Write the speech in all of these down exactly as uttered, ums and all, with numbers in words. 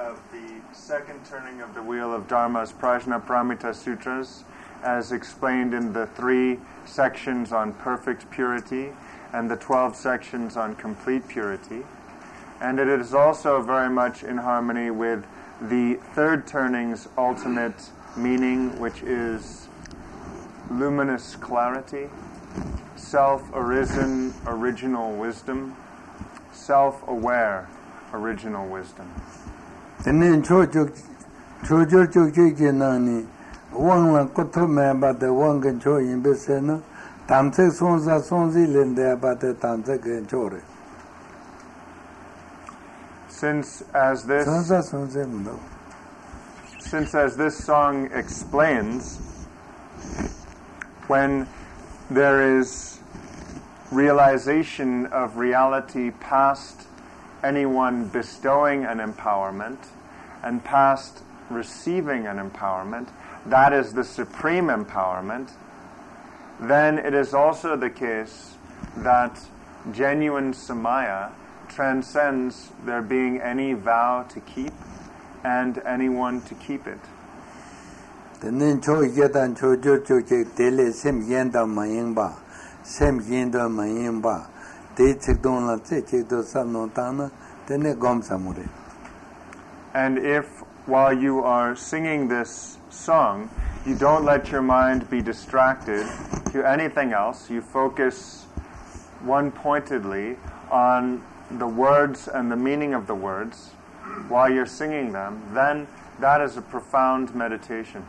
of the second turning of the wheel of Dharma's Prajnaparamita Sutras, as explained in the three sections on perfect purity and the twelve sections on complete purity. And it is also very much in harmony with the third turning's ultimate meaning, which is luminous clarity, self-arisen original wisdom, self-aware original wisdom. Tenen chojo chojo chojo jenani wang la koto me ba de wang gen cho yin be se na tam se son sa son zi len de ba de tam se gen cho re. Since as this Son sa son se no. Since as this song explains, when there is realization of reality past anyone bestowing an empowerment and past receiving an empowerment, that is the supreme empowerment, then it is also the case that genuine samaya transcends there being any vow to keep and anyone to keep it. Tenen cho yedan cho jo cho che tele sem yen da ma yin ba sem yin da ma yin ba de chik don la che che do sam no ta na tene gom samure. And if while you are singing this song you don't let your mind be distracted to anything else, you focus one pointedly on the words and the meaning of the words while you're singing them, then that is a profound meditation.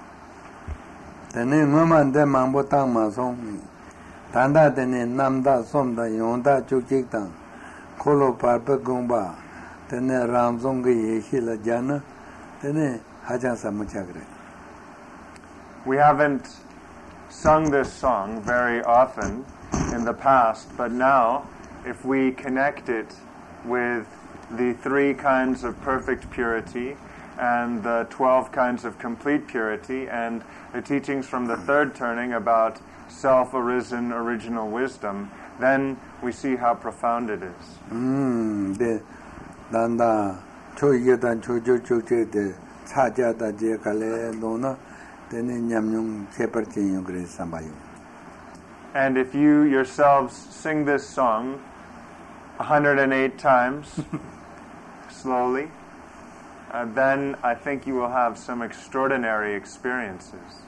Tene maman de mambo tang ma song tanda tene namda somda yonda chukik tang kolo parpa gomba tene ram song ge yeshi la jana tene hajan samuchagre. We haven't sung this song very often in the past, but now if we connect it with the three kinds of perfect purity and the twelve kinds of complete purity and the teachings from the third turning about self-arisen original wisdom, then we see how profound it is. Hmm, de danda cho yedan cho jo cho che de cha ja da je kale no na tene nyam nyung che par che yo gre sambayo. And if you yourselves sing this song one hundred eight times slowly, uh, then I think you will have some extraordinary experiences.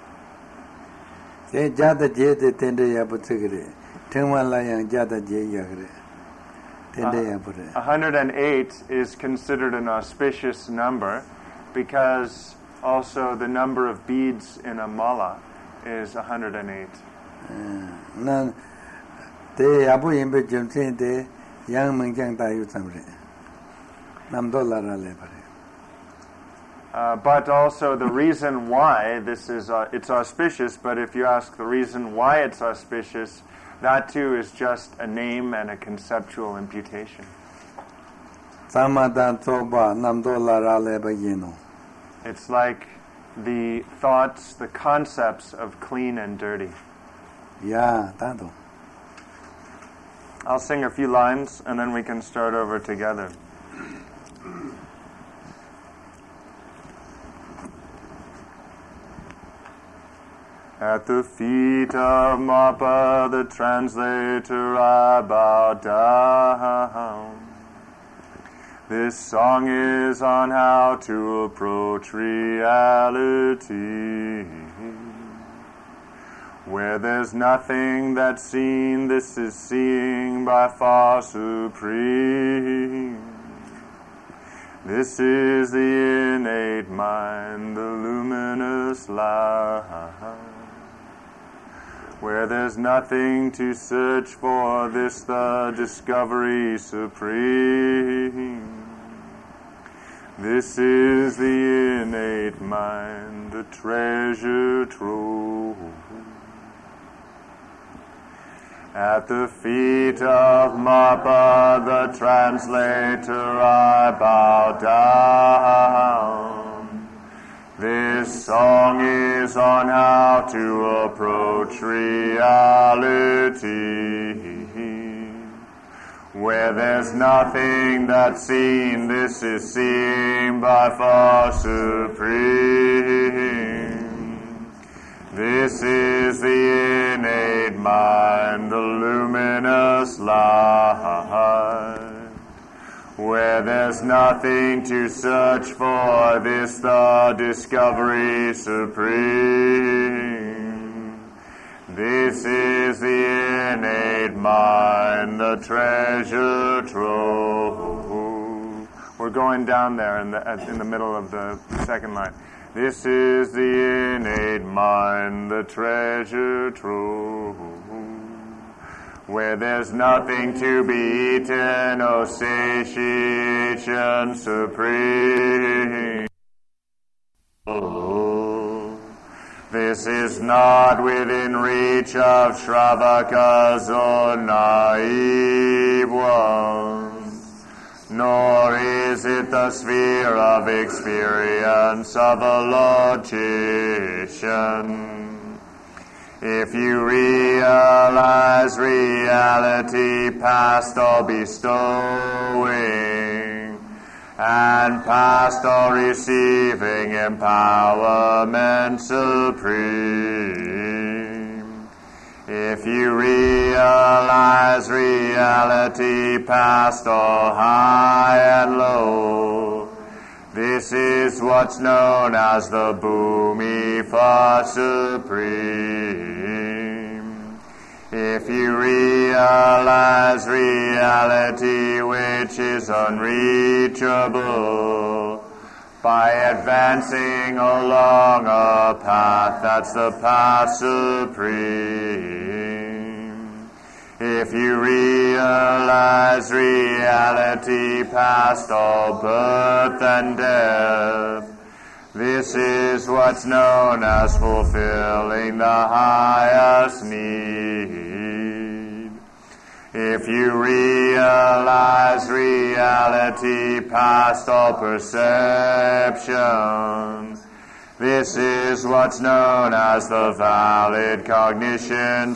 Je jada je de tende ya putsegre tengwa la yang jada je ya gre tende ya pure. one hundred eight is considered an auspicious number because also the number of beads in a mala is one hundred eight. Na te abu yimbe jumchen de yang mengjang da yu samre nam do la ra le pare. Uh, but also the reason why this is, uh, it's auspicious, but if you ask the reason why it's auspicious, that too is just a name and a conceptual imputation. Samadan toba nam do la ra le ba yino. It's like the thoughts, the concepts of clean and dirty. Ya, tanto. I'll sing a few lines and then we can start over together. At the feet of Mappa, the translator, I bow down. This song is on how to approach reality. Where there's nothing that's seen, this is seeing by far supreme. This is the innate mind, the luminous light. Where there's nothing to search for, this the discovery supreme. This is the innate mind, the treasure trove. At the feet of Mappa, the translator, I bow down. This song is on how to approach reality. Where there's nothing that's seen, this is seen by far supreme. This is the innate mind, the luminous light. Where there's nothing to search for, this the discovery supreme. This is the innate mind, the treasure trove. We're going down there in the in the middle of the second line. This is the innate mind, the treasure trove. Where there's nothing to be eaten, oh satiation supreme. Oh, this is not within reach of Shravakas or naive ones, nor is it the sphere of experience of a logician. If you realize reality past all bestowing and past all receiving empowerment supreme, if you realize reality past all high and low, this is what's known as the Bhumi for supreme. If you realize reality which is unreachable by advancing along a path, that's the path supreme. If you realize reality past all birth and death, this is what's known as fulfilling the highest need. If you realize reality past all perception, this is what's known as the valid cognition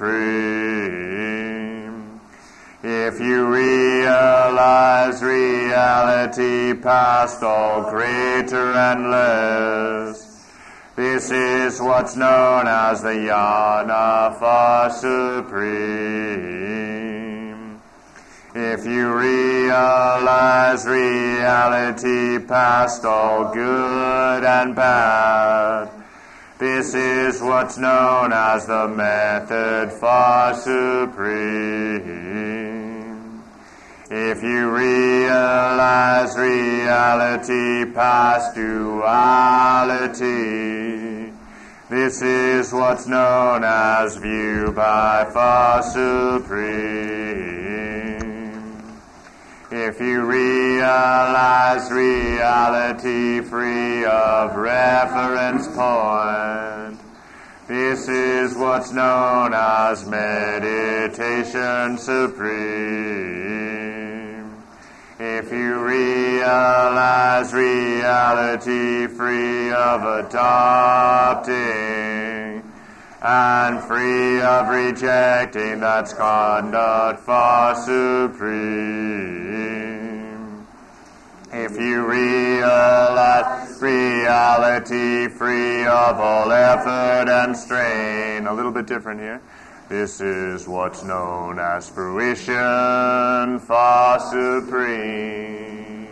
supreme. If you realize reality past all greater and less, this is what's known as the jnana for supreme. If you realize reality past all good and bad, this is what's known as the method for supreme. If you realize reality past duality, this is what's known as view by for supreme. If you realize reality free of reference point, this is what's known as meditation supreme. If you realize reality free of adopting and free of rejecting, that's conduct for supreme. If you realize reality free of all effort and strain, a little bit different here, this is what's known as fruition for supreme.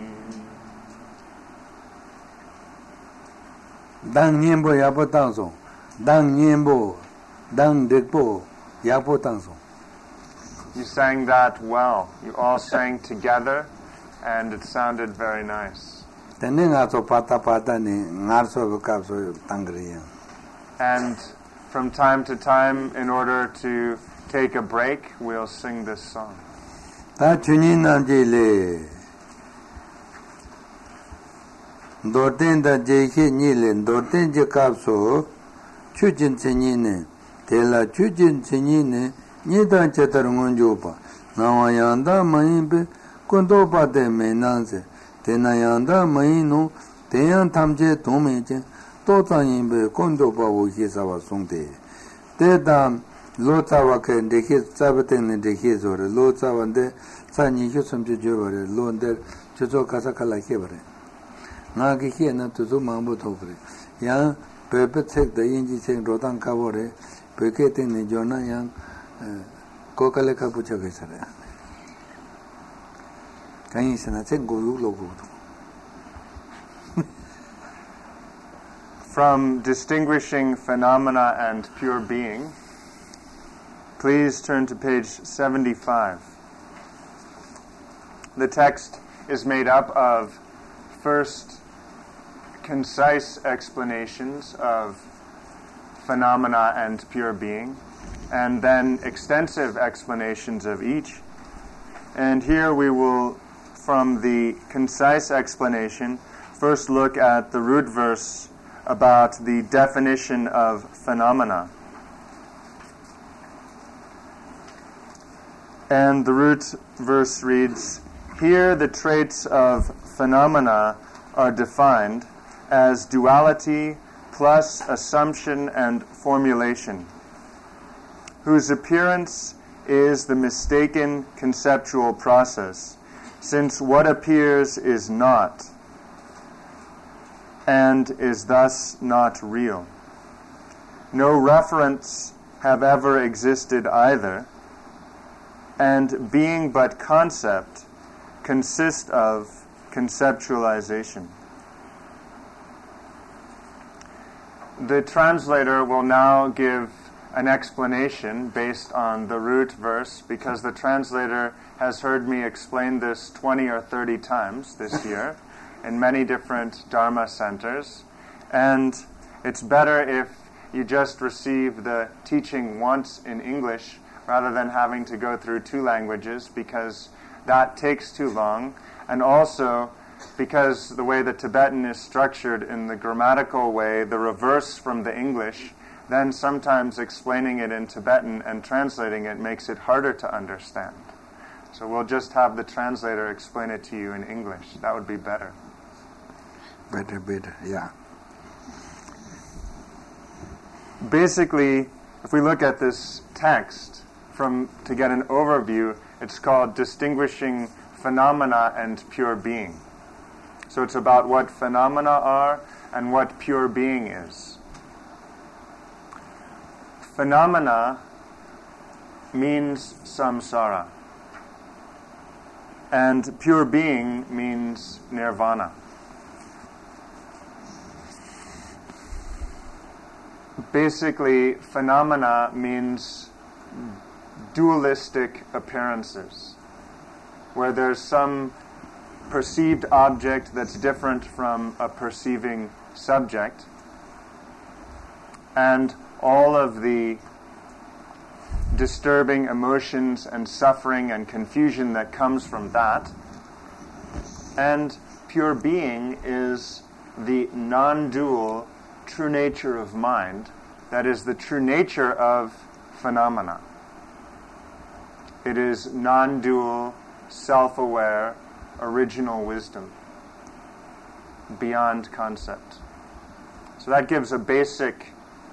Dang Nyembo Yapo Tangso, Dang Nyembo, Dang Dekpo Yapo Tangso. You sang that well. You all sang together, and it sounded very nice. And from time to time, in order to take a break, we'll sing this song. Dorten da jehe nile dorten je kapso chujin chenine tela chujin chenine nidan chetar ngonjopa nawayanda maimbe kondo pade menanse tenayanda maino teyan tamje tomeje to tayimbe kondo pa wo hisawa songde teda lo tsawa ke dekhe tsabate ne dekhe zore lo tsawande sa ni ju sumje jobare lo der jojo kasa kala ke bare na ge ke na to zo mambo to bare ya pepe tsek da yin ji tsek rodan ka bore peke te ne jona yang ko kale ka pucha ge sare kain sana tsek go yu lo go. From Distinguishing Phenomena and Pure Being, please turn to page seventy-five. The text is made up of, first, concise explanations of phenomena and pure being, and then extensive explanations of each. And here we will, from the concise explanation, first look at the root verse about the definition of phenomena. And the root verse reads, "Here the traits of phenomena are defined as duality plus assumption and formulation, whose appearance is the mistaken conceptual process, since what appears is not, and is thus not real. No referents have ever existed either, and being but concept consist of conceptualization." The translator will now give an explanation based on the root verse, because the translator has heard me explain this twenty or thirty times this year in many different Dharma centers, and it's better if you just receive the teaching once in English rather than having to go through two languages, because that takes too long, and also because the way the Tibetan is structured in the grammatical way, the reverse from the English, then sometimes explaining it in Tibetan and translating it makes it harder to understand. So we'll just have the translator explain it to you in English. That would be better. Better, better, yeah. Basically, if we look at this text from to get an overview, it's called Distinguishing Phenomena and Pure Being. So it's about what phenomena are and what pure being is. Phenomena means samsara, and pure being means nirvana. Basically, phenomena means dualistic appearances, where there's some perceived object that's different from a perceiving subject, and all of the disturbing emotions and suffering and confusion that comes from that. And pure being is the non-dual true nature of mind, that is the true nature of phenomena. It is non-dual, self-aware, original wisdom, beyond concept. So that gives a basic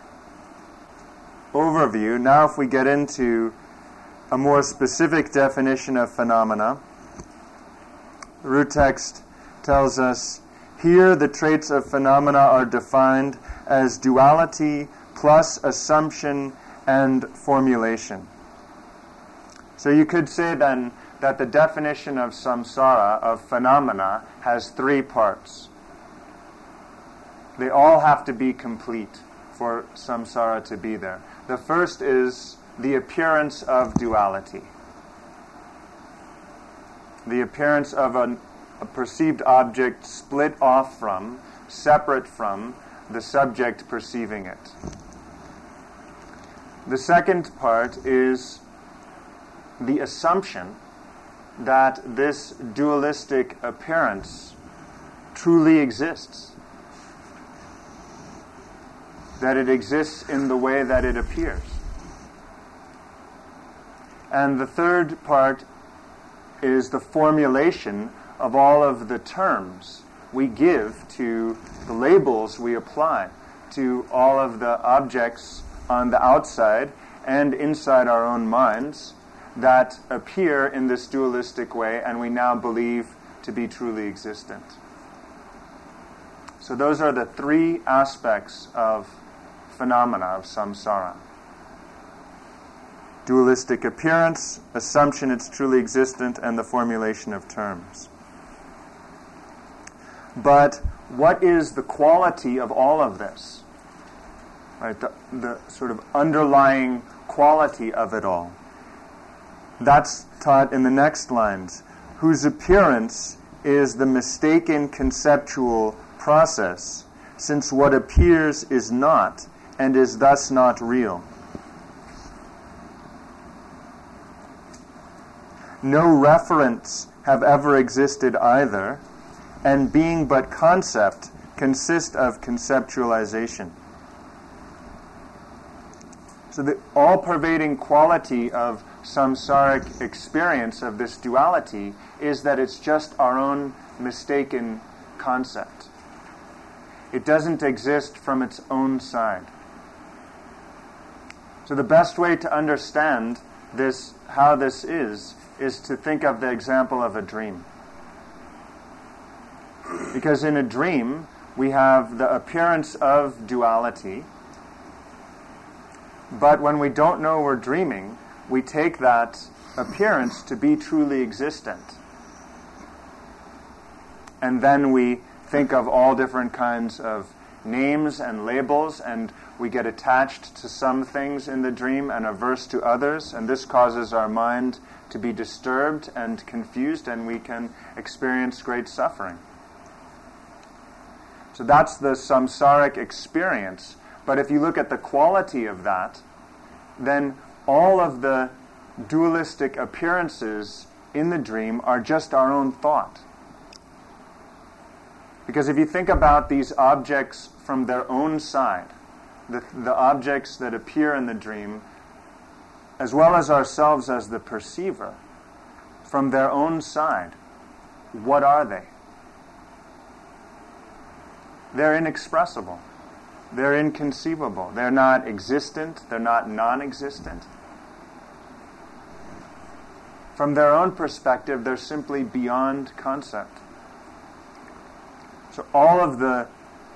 overview. Now if we get into a more specific definition of phenomena, the root text tells us, "Here the traits of phenomena are defined as duality plus assumption and formulation." So you could say then that the definition of samsara, of phenomena, has three parts. They all have to be complete for samsara to be there. The first is the appearance of duality. The appearance of an, a perceived object split off from, separate from, the subject perceiving it. The second part is the assumption that this dualistic appearance truly exists, that it exists in the way that it appears. And the third part is the formulation of all of the terms we give to the labels we apply to all of the objects on the outside and inside our own minds that appear in this dualistic way and we now believe to be truly existent. So those are the three aspects of phenomena of samsara. Dualistic appearance, assumption it's truly existent, and the formulation of terms. But what is the quality of all of this? Right, the, the sort of underlying quality of it all. That's taught in the next lines. Whose appearance is the mistaken conceptual process, since what appears is not, and is thus not real. No referents have ever existed either, and being but concept consist of conceptualization. So the all-pervading quality of samsaric experience of this duality is that it's just our own mistaken concept. It doesn't exist from its own side. So the best way to understand this, how this is, is to think of the example of a dream. Because in a dream, we have the appearance of duality, but when we don't know we're dreaming, we take that appearance to be truly existent. And then we think of all different kinds of names and labels, and we get attached to some things in the dream and averse to others, and this causes our mind to be disturbed and confused, and we can experience great suffering. So that's the samsaric experience. But if you look at the quality of that, then all of the dualistic appearances in the dream are just our own thought. Because if you think about these objects from their own side, the, the objects that appear in the dream, as well as ourselves as the perceiver, from their own side, what are they? They're inexpressible. They're inconceivable. They're not existent. They're not non-existent. From their own perspective, they're simply beyond concept. So all of the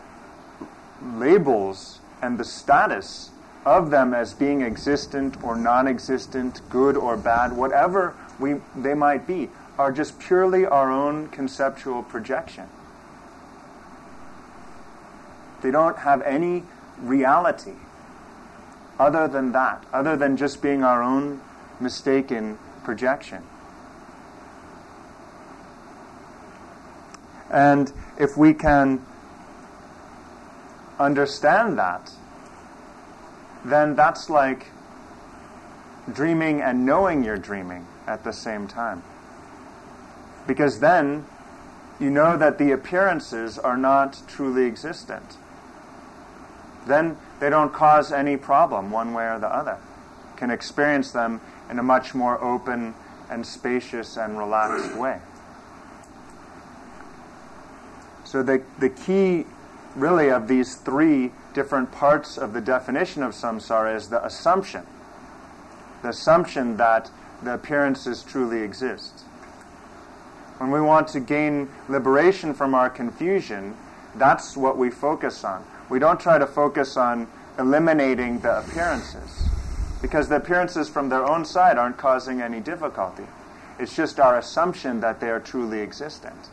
labels and the status of them as being existent or non-existent, good or bad, whatever we they might be, are just purely our own conceptual projection. They don't have any reality other than that, other than just being our own mistaken projection. And if we can understand that, then that's like dreaming and knowing you're dreaming at the same time. Because then you know that the appearances are not truly existent. Then they don't cause any problem one way or the other. You can experience them in a much more open and spacious and relaxed way. So the, the key, really, of these three different parts of the definition of samsara is the assumption. The assumption that the appearances truly exist. When we want to gain liberation from our confusion, that's what we focus on. We don't try to focus on eliminating the appearances, because the appearances from their own side aren't causing any difficulty. It's just our assumption that they are truly existent.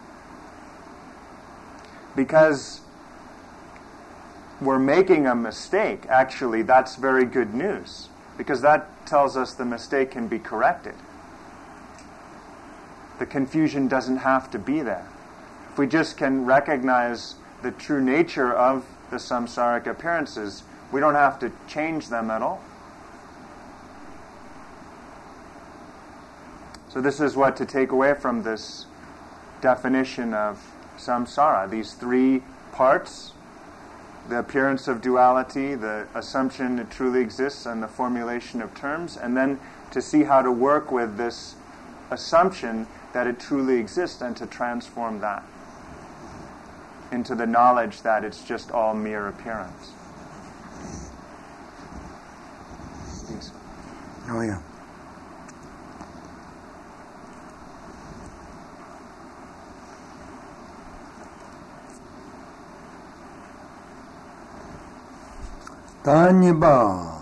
Because we're making a mistake, actually, that's very good news, because that tells us the mistake can be corrected. The confusion doesn't have to be there. If we just can recognize the true nature of the samsaric appearances, we don't have to change them at all. So this is what to take away from this definition of samsara. These three parts: the appearance of duality, the assumption it truly exists, and the formulation of terms, and then to see how to work with this assumption that it truly exists and to transform that into the knowledge that it's just all mere appearance. Yes. Oh yeah. 다니바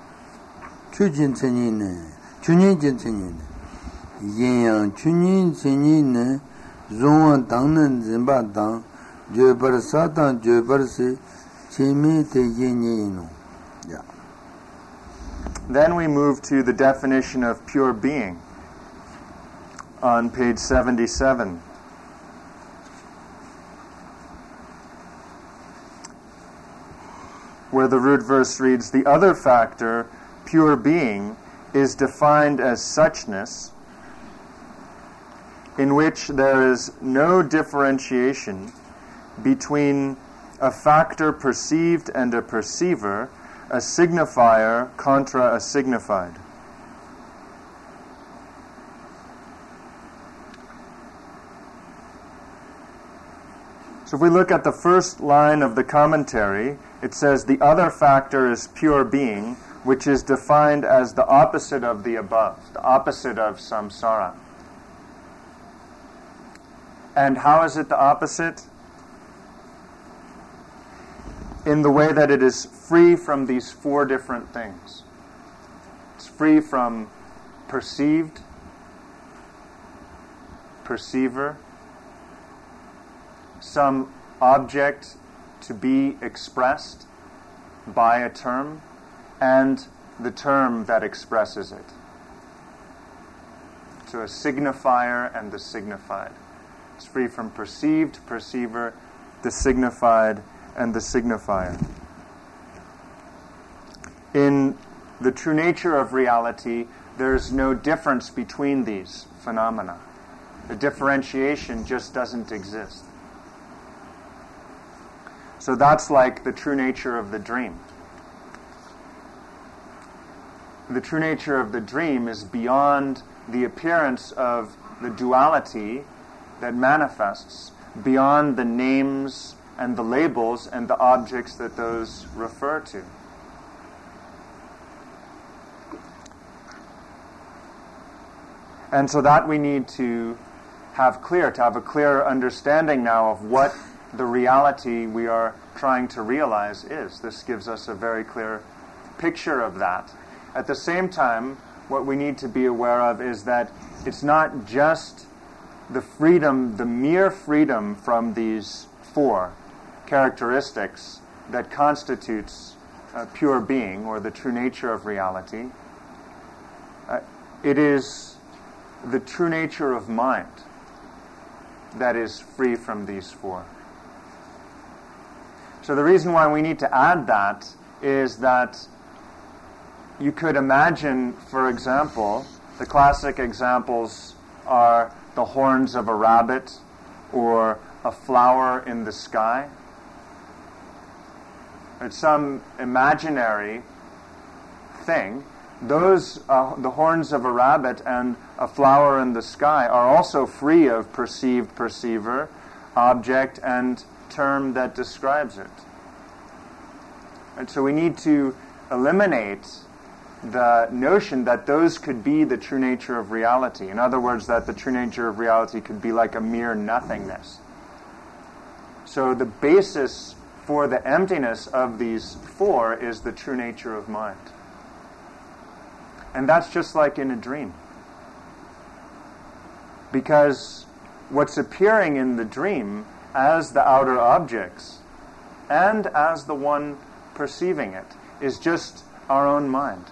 추진천이네 추진천이네 이양 추진천이네 종원 당는 진바당 죄벌사당 죄벌시 체미대예니노. Yeah. Then we move to the definition of pure being on page seventy-seven. Where the root verse reads, the other factor, pure being, is defined as suchness, in which there is no differentiation between a factor perceived and a perceiver, a signifier contra a signified. So if we look at the first line of the commentary, it says the other factor is pure being, which is defined as the opposite of the above, the opposite of samsara. And how is it the opposite? In the way that it is free from these four different things. It's free from perceived, perceiver, some object to be expressed by a term, and the term that expresses it. So a signifier and the signified. It's free from perceived, perceiver, the signified, and the signifier. In the true nature of reality, there's no difference between these phenomena. The differentiation just doesn't exist. So that's like the true nature of the dream. The true nature of the dream is beyond the appearance of the duality that manifests, beyond the names and the labels and the objects that those refer to. And so that we need to have clear, to have a clear understanding now of what the reality we are trying to realize is. This gives us a very clear picture of that. At the same time, what we need to be aware of is that it's not just the freedom, the mere freedom from these four characteristics that constitutes uh, pure being or the true nature of reality. Uh, it is the true nature of mind that is free from these four. So the reason why we need to add that is that you could imagine, for example, the classic examples are the horns of a rabbit or a flower in the sky. It's some imaginary thing. Those, uh, the horns of a rabbit and a flower in the sky are also free of perceived, perceiver, object, and term that describes it. And so we need to eliminate the notion that those could be the true nature of reality. In other words, that the true nature of reality could be like a mere nothingness. So the basis for the emptiness of these four is the true nature of mind. And that's just like in a dream. Because what's appearing in the dream as the outer objects and as the one perceiving it is just our own mind.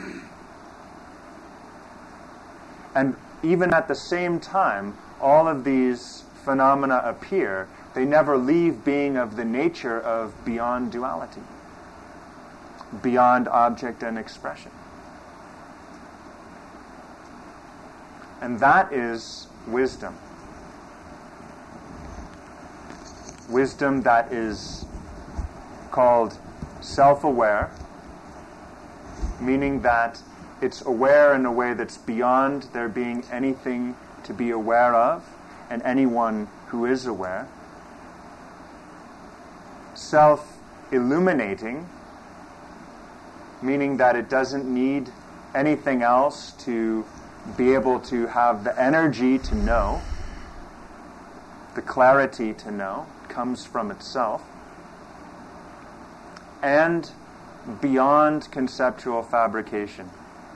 And even at the same time, all of these phenomena appear, they never leave being of the nature of beyond duality, beyond object and expression. And that is wisdom. Wisdom that is called self-aware, meaning that it's aware in a way that's beyond there being anything to be aware of and anyone who is aware. Self-illuminating, meaning that it doesn't need anything else to be able to have the energy to know, the clarity to know, comes from itself, and beyond conceptual fabrication.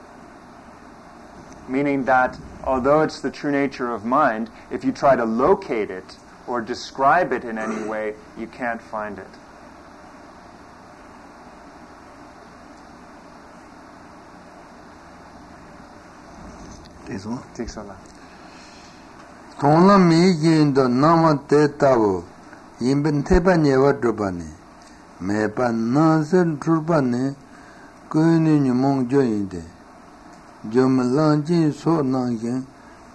Meaning that although it's the true nature of mind, if you try to locate it or describe it in any way, you can't find it. Tona mi jindo nama te tabo yimben tepa nyewa drupani mepa nansen drupani kuyuni nyumong joyinde jumlanjin so nangin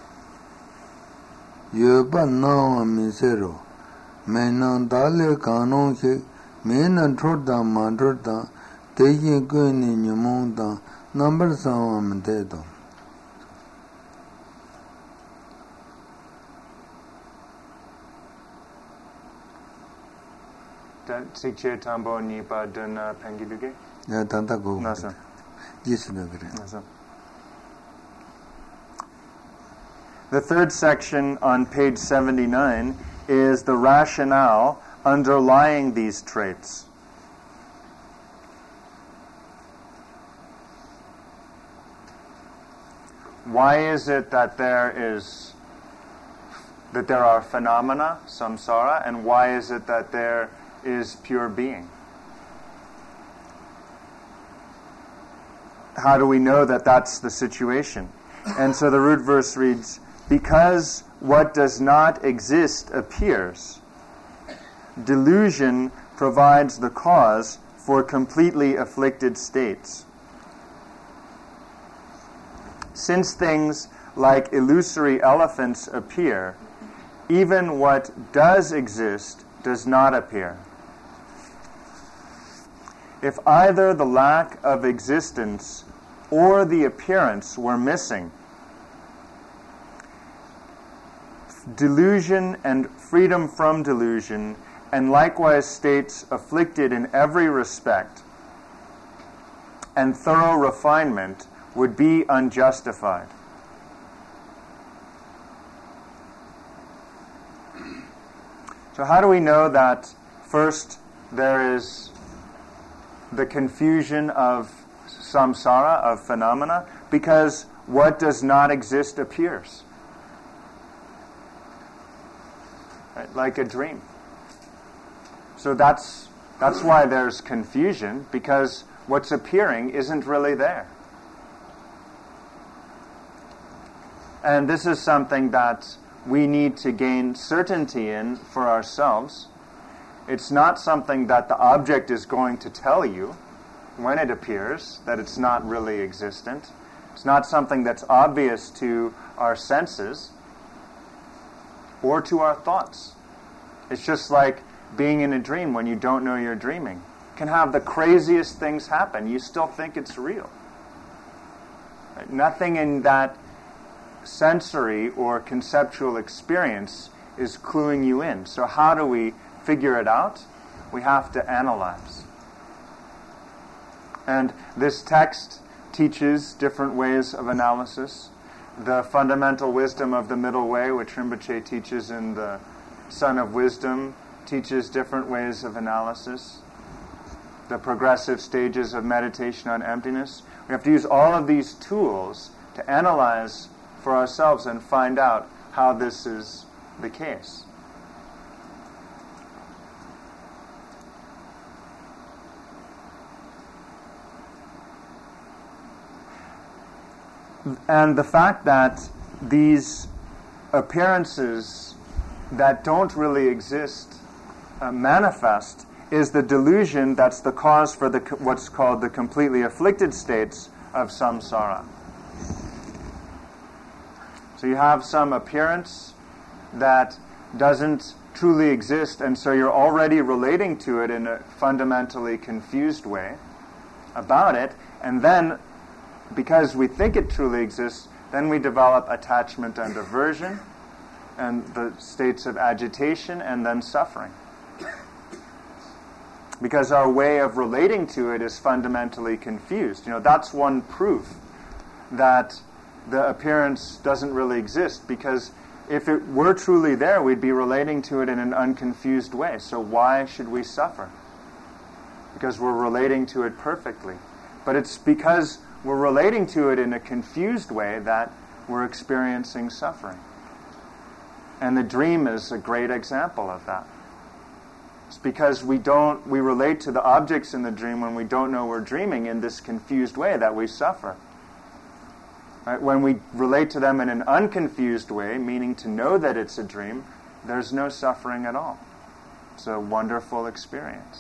yoba nawa misero menan dale kanon ke menan troda mandroda teyin kuyuni nyumong da number sawa mtedo. Sikche tambo nipa dana pengiluge? Ya tanta go. Nasa. Yes, no gre. Nasa. The third section on page seventy-nine is the rationale underlying these traits. Why is it that there is that there are phenomena, samsara, and why is it that there is pure being? How do we know that that's the situation? And so the root verse reads, because what does not exist appears, delusion provides the cause for completely afflicted states. Since things like illusory elephants appear, even what does exist does not appear. If either the lack of existence or the appearance were missing, delusion and freedom from delusion, and likewise states afflicted in every respect, and thorough refinement would be unjustified. So how do we know that first there is the confusion of samsara, of phenomena? Because what does not exist appears. Right? Like a dream. So that's that's why there's confusion, because what's appearing isn't really there. And this is something that we need to gain certainty in for ourselves. It's not something that the object is going to tell you when it appears, that it's not really existent. It's not something that's obvious to our senses or to our thoughts. It's just like being in a dream when you don't know you're dreaming. You can have the craziest things happen. You still think it's real. Right? Nothing in that sensory or conceptual experience is cluing you in. So how do we figure it out? We have to analyze. And this text teaches different ways of analysis. The fundamental wisdom of the middle way, which Rinpoche teaches in the Sun of Wisdom, teaches different ways of analysis. The progressive stages of meditation on emptiness. We have to use all of these tools to analyze for ourselves and find out how this is the case. And the fact that these appearances that don't really exist uh, manifest is the delusion that's the cause for the what's called the completely afflicted states of samsara. So you have some appearance that doesn't truly exist, and so you're already relating to it in a fundamentally confused way about it, and then because we think it truly exists, then we develop attachment and aversion, and the states of agitation, and then suffering. Because our way of relating to it is fundamentally confused. You know, that's one proof that the appearance doesn't really exist, because if it were truly there, we'd be relating to it in an unconfused way. So why should we suffer? Because we're relating to it perfectly. But it's because we're relating to it in a confused way that we're experiencing suffering. And the dream is a great example of that. It's because we don't we relate to the objects in the dream when we don't know we're dreaming in this confused way that we suffer. Right? When we relate to them in an unconfused way, meaning to know that it's a dream, there's no suffering at all. It's a wonderful experience.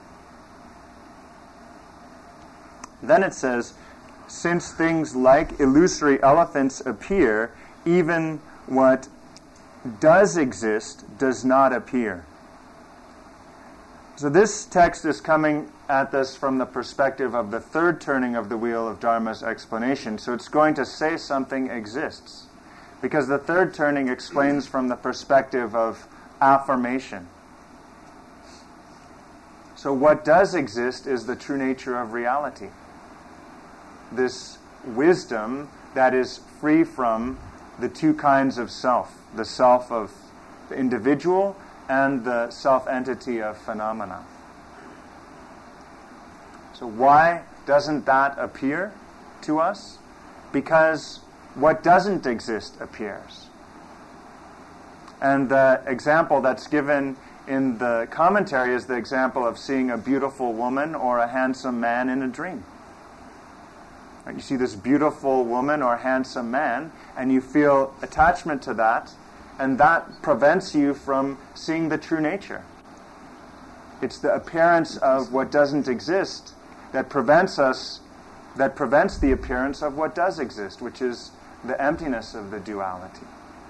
Then it says, since things like illusory elephants appear, even what does exist does not appear. So this text is coming at this from the perspective of the third turning of the wheel of Dharma's explanation. So it's going to say something exists, because the third turning explains from the perspective of affirmation. So what does exist is the true nature of reality. This wisdom that is free from the two kinds of self, the self of the individual and the self-entity of phenomena. So why doesn't that appear to us? Because what doesn't exist appears. And the example that's given in the commentary is the example of seeing a beautiful woman or a handsome man in a dream. You see this beautiful woman or handsome man, and you feel attachment to that, and that prevents you from seeing the true nature. It's the appearance of what doesn't exist that prevents us, that prevents the appearance of what does exist, which is the emptiness of the duality.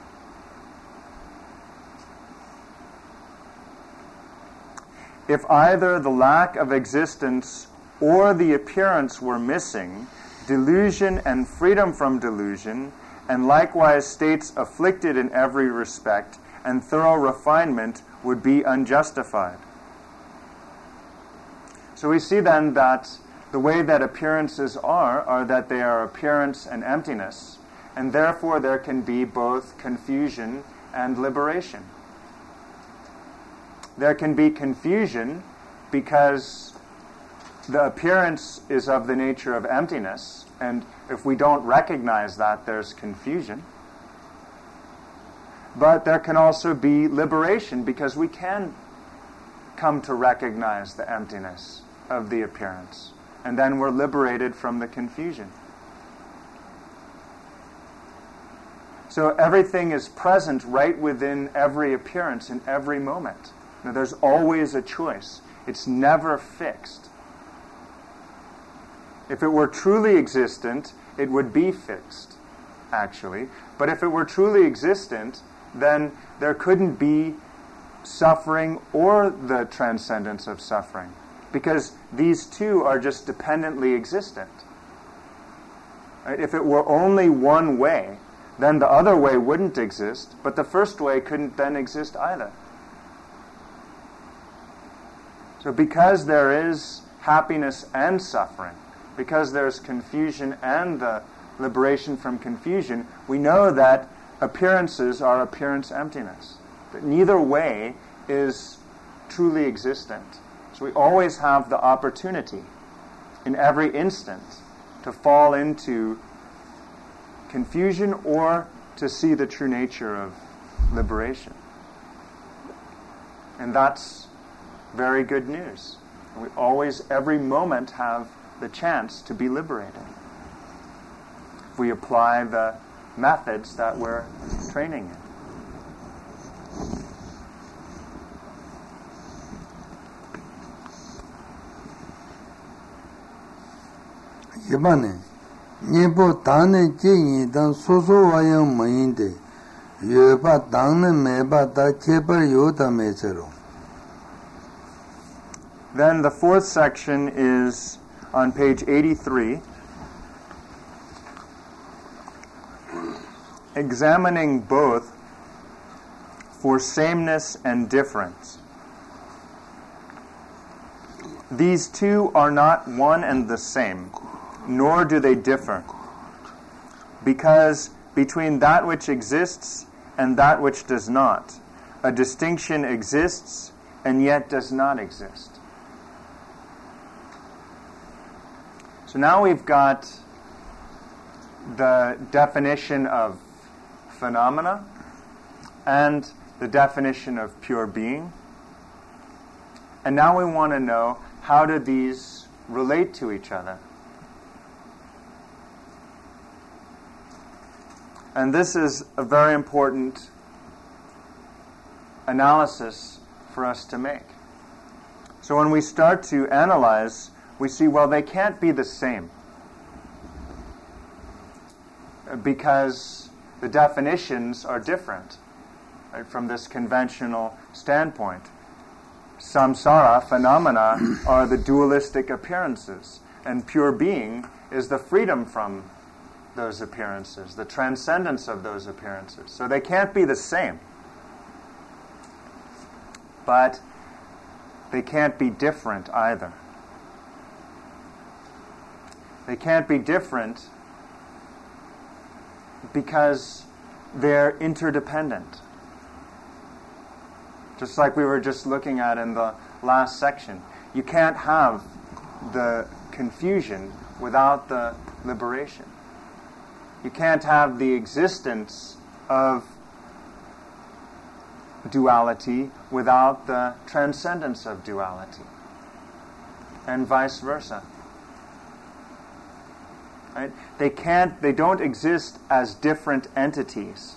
If either the lack of existence or the appearance were missing, delusion and freedom from delusion, and likewise states afflicted in every respect, and thorough refinement would be unjustified. So we see then that the way that appearances are, are that they are appearance and emptiness, and therefore there can be both confusion and liberation. There can be confusion because the appearance is of the nature of emptiness, and if we don't recognize that, there's confusion. But there can also be liberation because we can come to recognize the emptiness of the appearance, and then we're liberated from the confusion. So everything is present right within every appearance in every moment. Now, there's always a choice. It's never fixed. If it were truly existent, it would be fixed, actually. But if it were truly existent, then there couldn't be suffering or the transcendence of suffering, because these two are just dependently existent. Right? If it were only one way, then the other way wouldn't exist, but the first way couldn't then exist either. So because there is happiness and suffering, because there's confusion and the liberation from confusion, we know that appearances are appearance emptiness. That neither way is truly existent. So we always have the opportunity in every instant to fall into confusion or to see the true nature of liberation. And that's very good news. We always, every moment, have the chance to be liberated if we apply the methods that we're training in. Yabane, nipo tane jingi dan soso wayang mayinde, yoba dangne meba da chebar yoda mezero. Then the fourth section is on page eighty-three, examining both for sameness and difference. These two are not one and the same, nor do they differ. because between that which exists and that which does not, a distinction exists and yet does not exist. So now we've got the definition of phenomena and the definition of pure being. And now we want to know, how do these relate to each other? And this is a very important analysis for us to make. So when we start to analyze, we see, well, they can't be the same, because the definitions are different, right, from this conventional standpoint. Samsara, phenomena, are the dualistic appearances, and pure being is the freedom from those appearances, the transcendence of those appearances. So they can't be the same. But they can't be different either. They can't be different because they're interdependent. Just like we were just looking at in the last section. You can't have the confusion without the liberation. You can't have the existence of duality without the transcendence of duality, and vice versa. Right? They can't, they don't exist as different entities.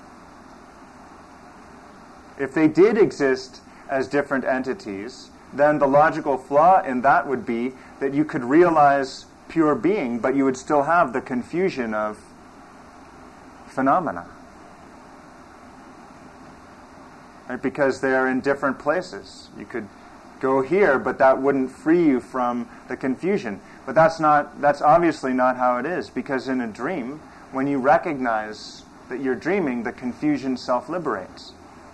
If they did exist as different entities, then the logical flaw in that would be that you could realize pure being, but you would still have the confusion of phenomena. Right? Because they're in different places. You could go here, but that wouldn't free you from the confusion. But that's not, that's obviously not how it is, because in a dream, when you recognize that you're dreaming, the confusion self-liberates.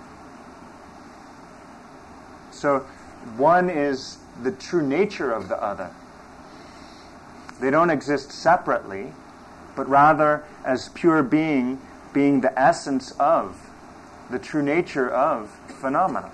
So one is the true nature of the other. They don't exist separately, but rather as pure being, being the essence of, the true nature of phenomena.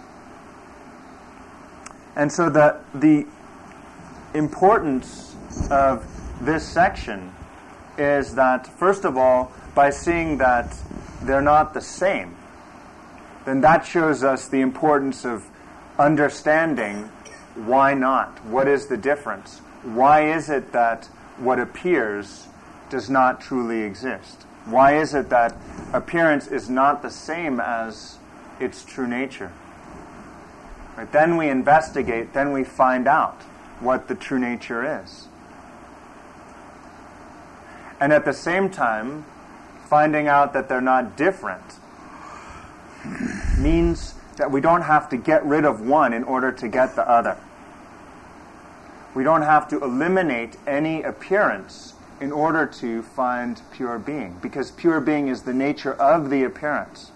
And so the, the importance of this section is that, first of all, by seeing that they're not the same, then that shows us the importance of understanding why not. What is the difference? Why is it that what appears does not truly exist? Why is it that appearance is not the same as its true nature? Right? Then we investigate, then we find out what the true nature is. And at the same time, finding out that they're not different means that we don't have to get rid of one in order to get the other. We don't have to eliminate any appearance in order to find pure being, because pure being is the nature of the appearance.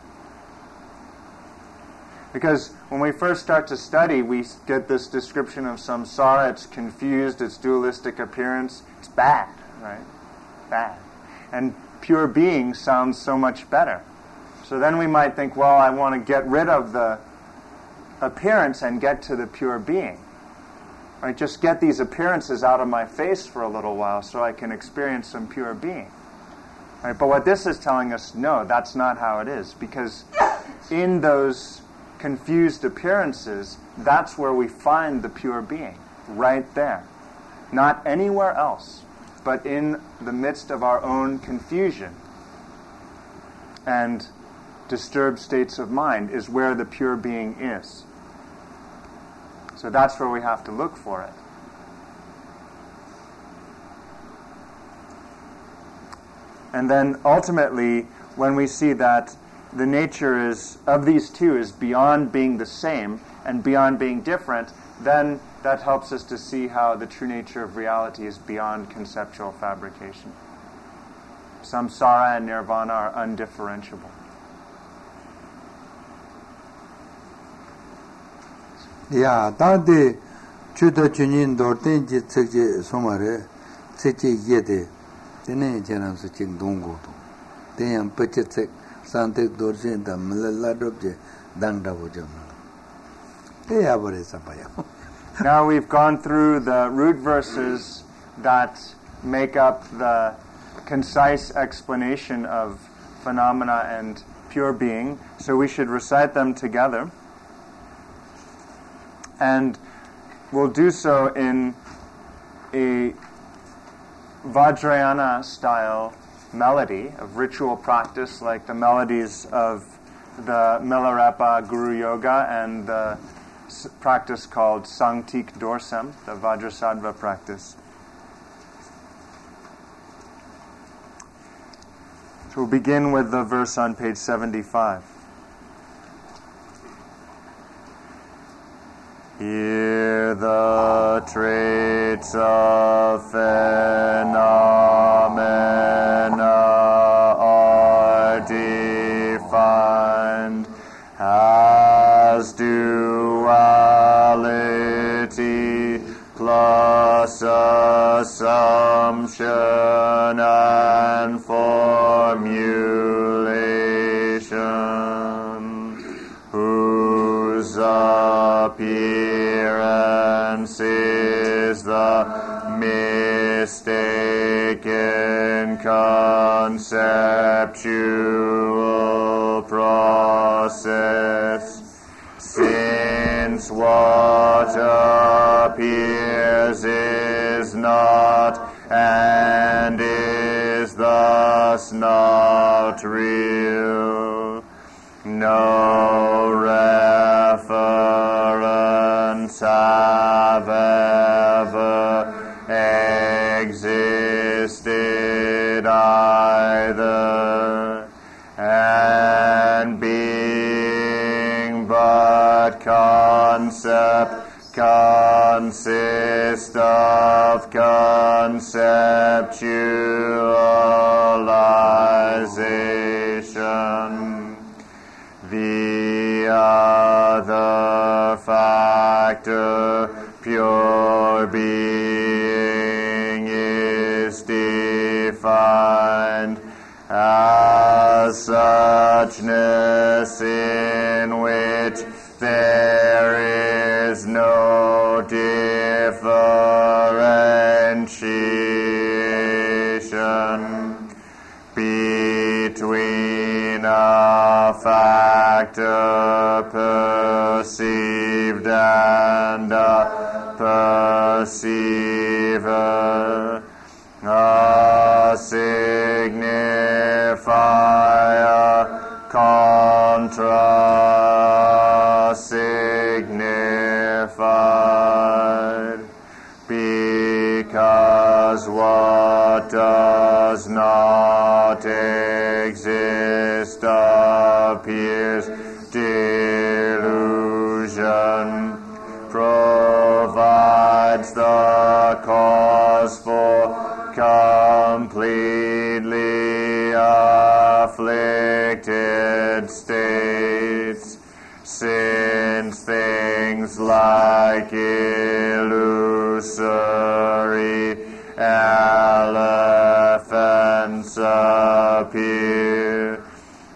Because when we first start to study, we get this description of samsara. It's confused, it's dualistic appearance. It's bad, right? Bad. And pure being sounds so much better. So then we might think, well, I want to get rid of the appearance and get to the pure being. Right? Just get these appearances out of my face for a little while so I can experience some pure being. Right? But what this is telling us, no, that's not how it is. Because in those confused appearances, that's where we find the pure being. Right there. Not anywhere else, but in the midst of our own confusion and disturbed states of mind is where the pure being is. So that's where we have to look for it. And then ultimately, when we see that the nature is of these two is beyond being the same and beyond being different, then that helps us to see how the true nature of reality is beyond conceptual fabrication. Samsara and nirvana are undifferentiable. Ya, tante chuta chunin dorten ji tsekje somare, tsekje yede, tene cheram su ching dongo to tenyam pechetsek santek dorjen da mladobje dangda bojam te abare sapaya. Now we've gone through the root verses that make up the concise explanation of phenomena and pure being, so we should recite them together. And we'll do so in a Vajrayana style melody of ritual practice, like the melodies of the Milarepa Guru Yoga and the s- practice called Sangtik Dorsam, the Vajrasattva practice. So we'll begin with the verse on page seventy-five. Here the traits of phenomena are defined as duality plus assumption and formulation, whose appearance is the mistaken conceptual process, since what appears is not and is thus not real. No reference have ever existed either, and being but concept consist of conceptualization. The other factor, pure being, is defined as suchness in which there is no differentiation between a factor perceived and a perceiver, a signifier contra signified, because what does not exist appears delusion, provides the cause for completely afflicted states, since things like illusory elephants appear,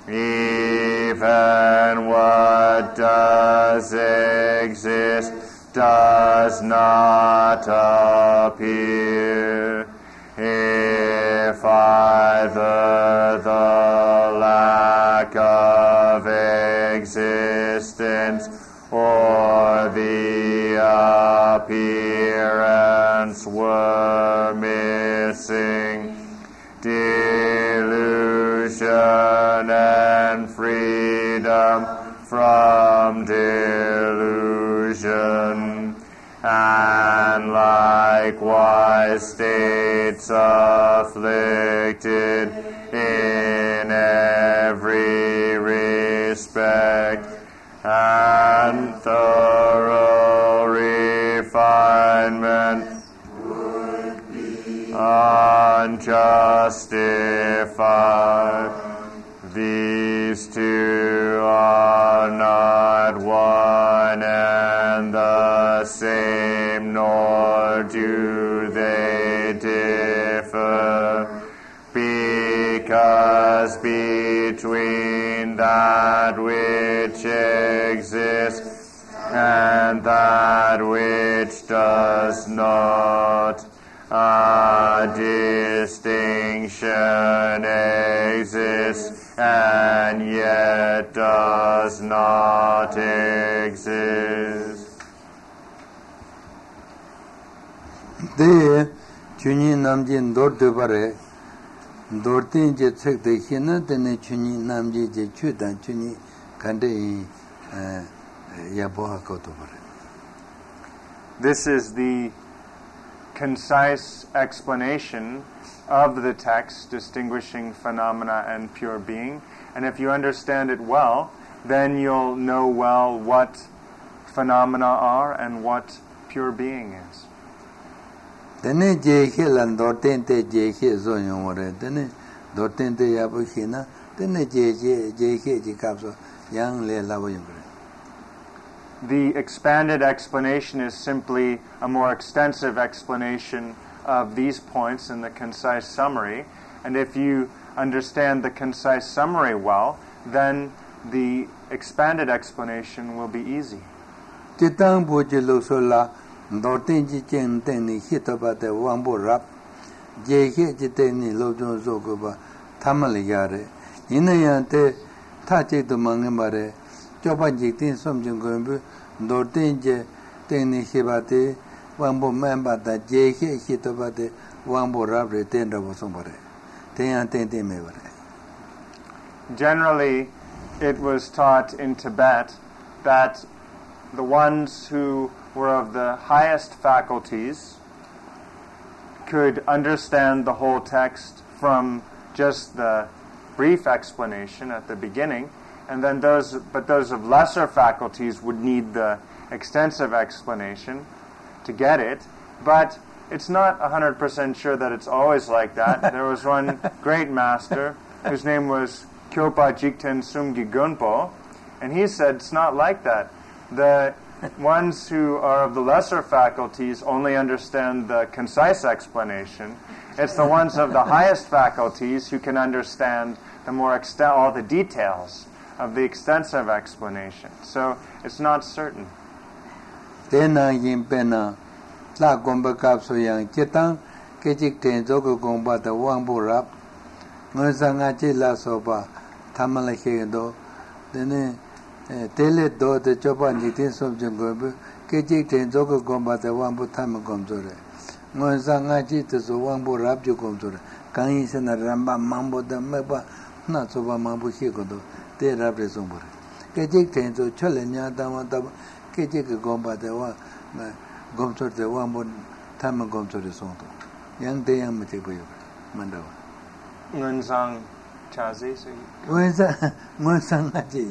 even what does exist does not appear, if either the lack of existence or the appearance were missing, delusion and freedom from delusion, and likewise states afflicted in every respect, and thorough refinement would be unjustified. These two are not one and the same, nor do they differ, because between that which exists and that which does not, a distinction exists and yet does not exist. 데 주니 남진 돌드바레 돌tin je tsek de hina de 주니 남지 je chuda 주니 간데 야보하 거도바레. This is the concise explanation of the text distinguishing phenomena and pure being. And if you understand it well, then you'll know well what phenomena are and what pure being is. Dene jehe lan dorten te jehe zoyomore dene dorten te yabuhina dene jehe jehe jikapso yang le lavoyomore. The expanded explanation is simply a more extensive explanation of these points in the concise summary. And if you understand the concise summary well, then the expanded explanation will be easy. Titang bojilo sola dorten ji chen ten ni hitaba de wambo rap jehe jiten ni lojon zogoba tamal yare inayante tache to mangamare choba jitin somjung gombu dorten je ten ni hibate wambo memba da jehe hitaba de wambo rap re ten da bosombare ten ten ten mevare. Generally, it was taught in Tibet that the ones who were of the highest faculties could understand the whole text from just the brief explanation at the beginning, and then those, but those of lesser faculties would need the extensive explanation to get it. But it's not one hundred percent sure that it's always like that. There was one great master whose name was Kyopa Jikten Sumgi Gunpo, and he said it's not like that. The ones who are of the lesser faculties only understand the concise explanation. It's the ones of the highest faculties who can understand the more extent, all the details of the extensive explanation. So it's not certain. Tena yimpena la gomba kapso yang chetang kejik ten zogo gomba da wangbo rap ngosanga che la soba tamala hendo dene tele do de choba ni tin som jung go kejik ten zogo gomba da wangbo tam gomzore ngosanga che to zo wangbo rap ju gomzore kanyi sena ramba mambo da meba na soba mambo he go do te rap re sombore kejik ten zo chole nya da ma da kejik gomba da wa gomzor de wangbo tam gomzore sonto yang de yang mate go yo mandawa Ngunzang chazi so Ngunzang ngunzang ngaji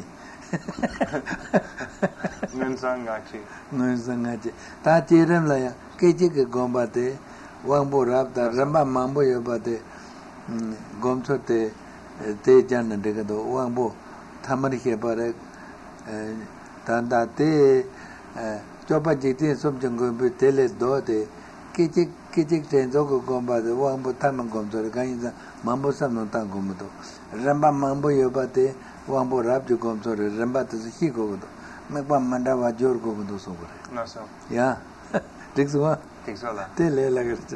Ngunzang ngaji Ngunzang ngaji ta tiram la ya keji ke gomba te wangbo rap da ramba mambo yo ba te gomzor te te jan de do wangbo thamari he ba re tanda te choba jiti som jang go be tele do de keji keji ten zogo gomba de wangbo tham gomzor ga yin mambo sam no tang gom do ramba mambo yo ba te wangbo rap ju gomzor ramba te hi go do me ba manda wa jor go do so bore no so ya dikwa dikwa te le la gercho.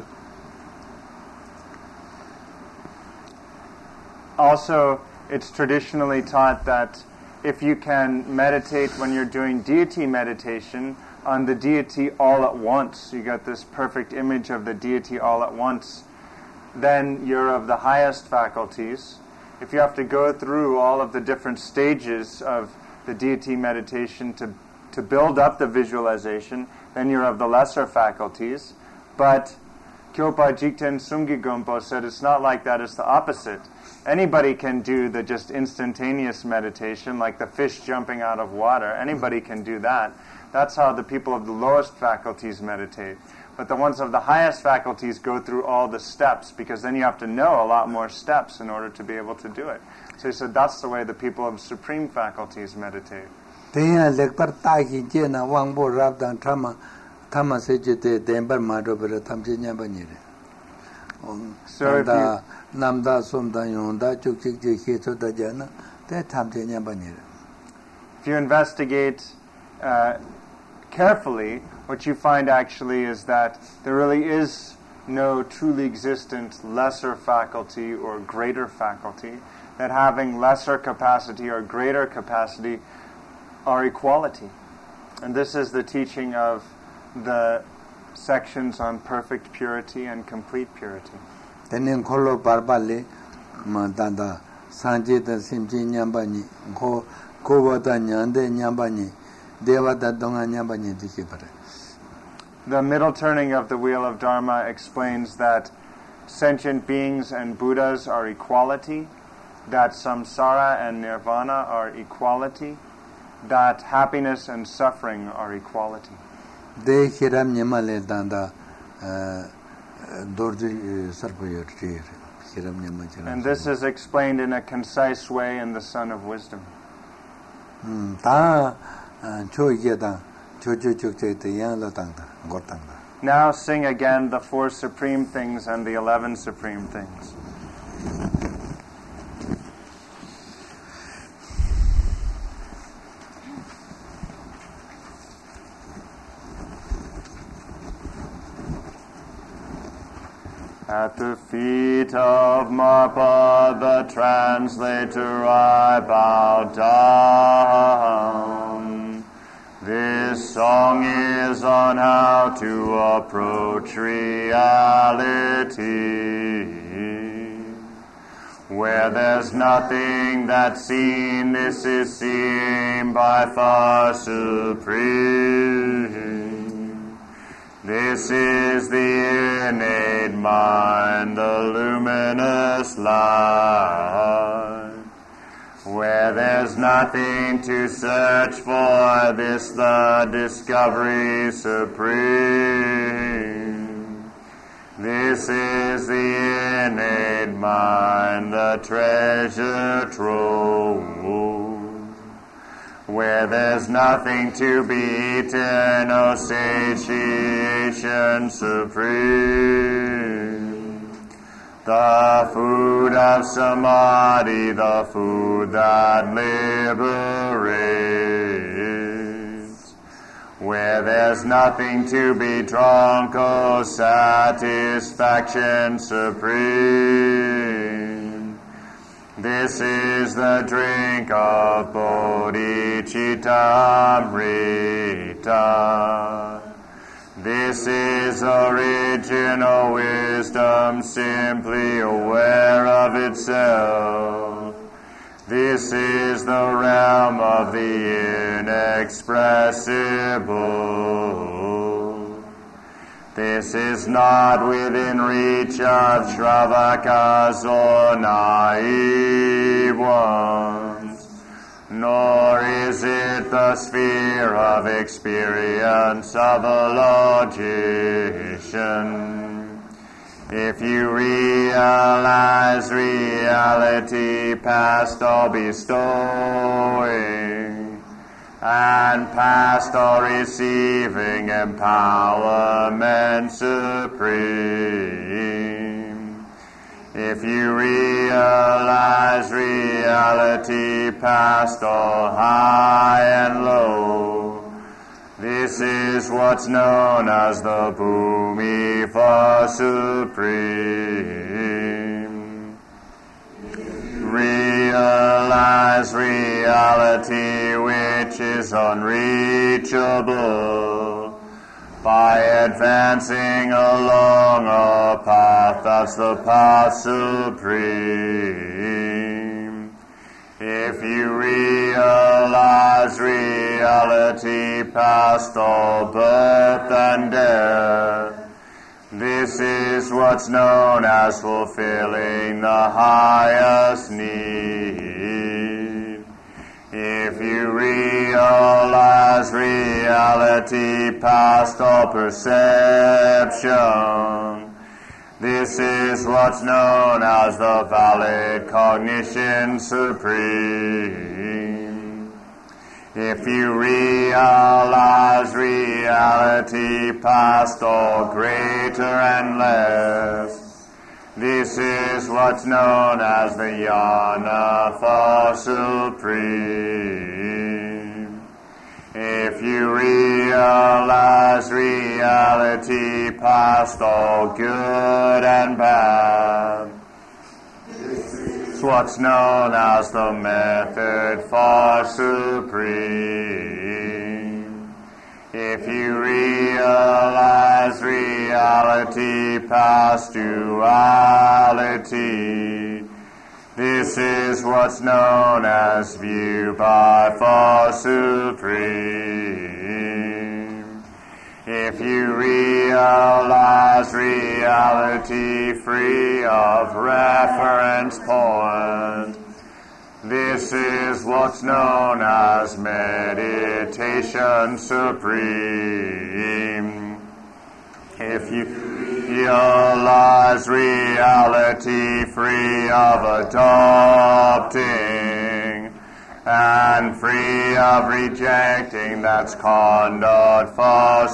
Also, it's traditionally taught that if you can meditate when you're doing deity meditation on the deity all at once, you get this perfect image of the deity all at once, then you're of the highest faculties. If you have to go through all of the different stages of the deity meditation to, to build up the visualization, then you're of the lesser faculties. But Kyopa Jikten Sumgi Gompo said it's not like that, it's the opposite. Anybody can do the just instantaneous meditation, like the fish jumping out of water. Anybody can do that. That's how the people of the lowest faculties meditate. But the ones of the highest faculties go through all the steps, because then you have to know a lot more steps in order to be able to do it. So he said that's the way the people of supreme faculties meditate. Tenya lekpar tahi jena wangbo rabdan tama tama sejete dembar mado bere tamje nyamba nyere. So if tanda namda somda yonda chukchik je kheto da jana te thamte nyambani. If you investigate uh, carefully, what you find actually is that there really is no truly existent lesser faculty or greater faculty, that having lesser capacity or greater capacity are equality. And this is the teaching of the sections on perfect purity and complete purity. Tenen kholo barbale ma tanda sanje da simji nyambani ko ko da nyande nyambani deva da donga nyambani dike pare. The middle turning of the wheel of Dharma explains that sentient beings and Buddhas are equality, that samsara and nirvana are equality, that happiness and suffering are equality. De hiram nyamale danda dorji sarpoyo tri hiram nyamachara. And this is explained in a concise way in the Sun of Wisdom. Ta choye da chocho chokche te yang la tangda gortangda. Now sing again the four supreme things and the eleven supreme things. At the feet of Marpa, the translator, I bow down. This song is on how to approach reality. Where there's nothing that's seen, this is seen by far supreme. This is the innate mind, the luminous light. Where there's nothing to search for, this the discovery supreme. This is the innate mind, the treasure trove. Where there's nothing to be eaten, no satiation supreme. The food of samadhi, the food that liberates. Where there's nothing to be drunk, oh satisfaction supreme. This is the drink of bodhicitta-amrita. This is original wisdom, simply aware of itself. This is the realm of the inexpressible. This is not within reach of Shravakas or naive ones, nor is it the sphere of experience of a logician. If you realize reality past all bestowing, and past all receiving empowerment supreme. If you realize reality past all high and low, this is what's known as the Bhumifa Supreme. Realize reality which is unreachable by advancing along a path that's the path supreme. If you realize reality past all birth and death, this is what's known as fulfilling the highest need. If you realize reality past all perception, this is what's known as the valid cognition supreme. If you realize reality past all greater and less, This is what's known as the jnana for supreme. If you realize reality past all good and bad, it's what's known as the method for supreme. If you realize reality past duality, this is what's known as view by for supreme. If you realize reality free of reference point, this is what's known as meditation supreme. If you realize reality free of adopting and free of rejecting, that's conduct for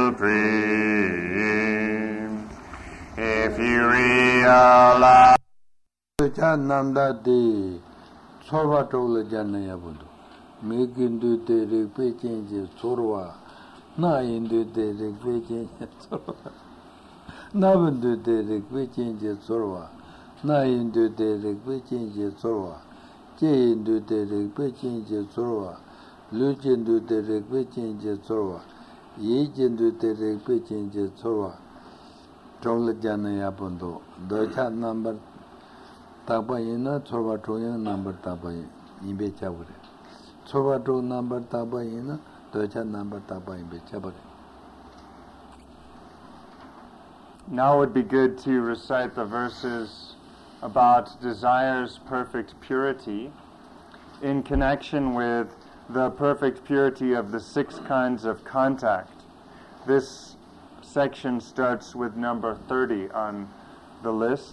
supreme. If you realize Sovatol Janayabundu, making do the repay Sorwa, na into the repay Sorwa, Navan do the repay Sorwa, na into the repay Sorwa, Jay into the repay Sorwa, Lucien do the repay Sorwa, Yejin do the repay Sorwa, Tola Janayabundu, the chat number. Tabayina, Sovato number Tabay, Imbe Chabure. Sovato number Tabayina, Doja number Tabay Imbe Chabure. Now would be good to recite the verses about desire's perfect purity in connection with the perfect purity of the six kinds of contact. This section starts with number thirty on the list.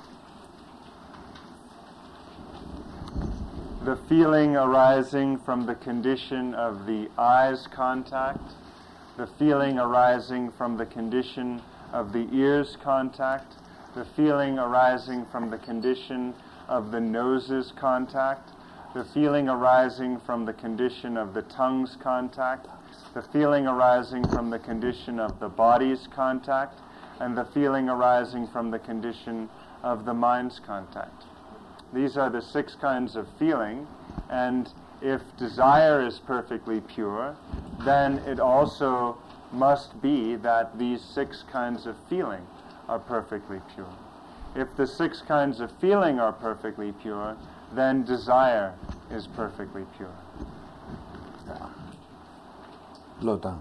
The feeling arising from the condition of the eyes contact, the feeling arising from the condition of the ears contact, the feeling arising from the condition of the nose's contact, the feeling arising from the condition of the tongue's contact, the feeling arising from the condition of the body's contact, and the feeling arising from the condition of the mind's contact. These are the six kinds of feeling, and if desire is perfectly pure, then it also must be that these six kinds of feeling are perfectly pure. If the six kinds of feeling are perfectly pure, then desire is perfectly pure. Lotang.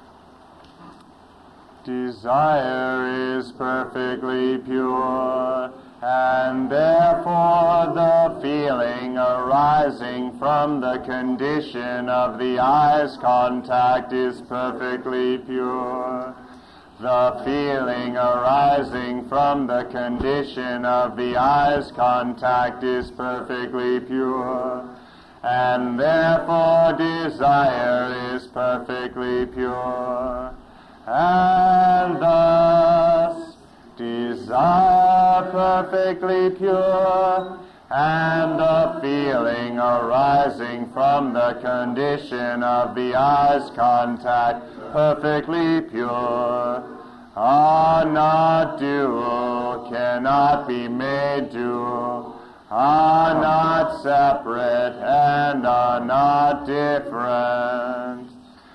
Desire is perfectly pure, and therefore the feeling arising from the condition of the eyes contact is perfectly pure. The feeling arising from the condition of the eyes contact is perfectly pure, and therefore desire is perfectly pure. And thus desire perfectly pure, and the feeling arising from the condition of the eyes contact perfectly pure, are not dual, cannot be made dual, are not separate, and are not different.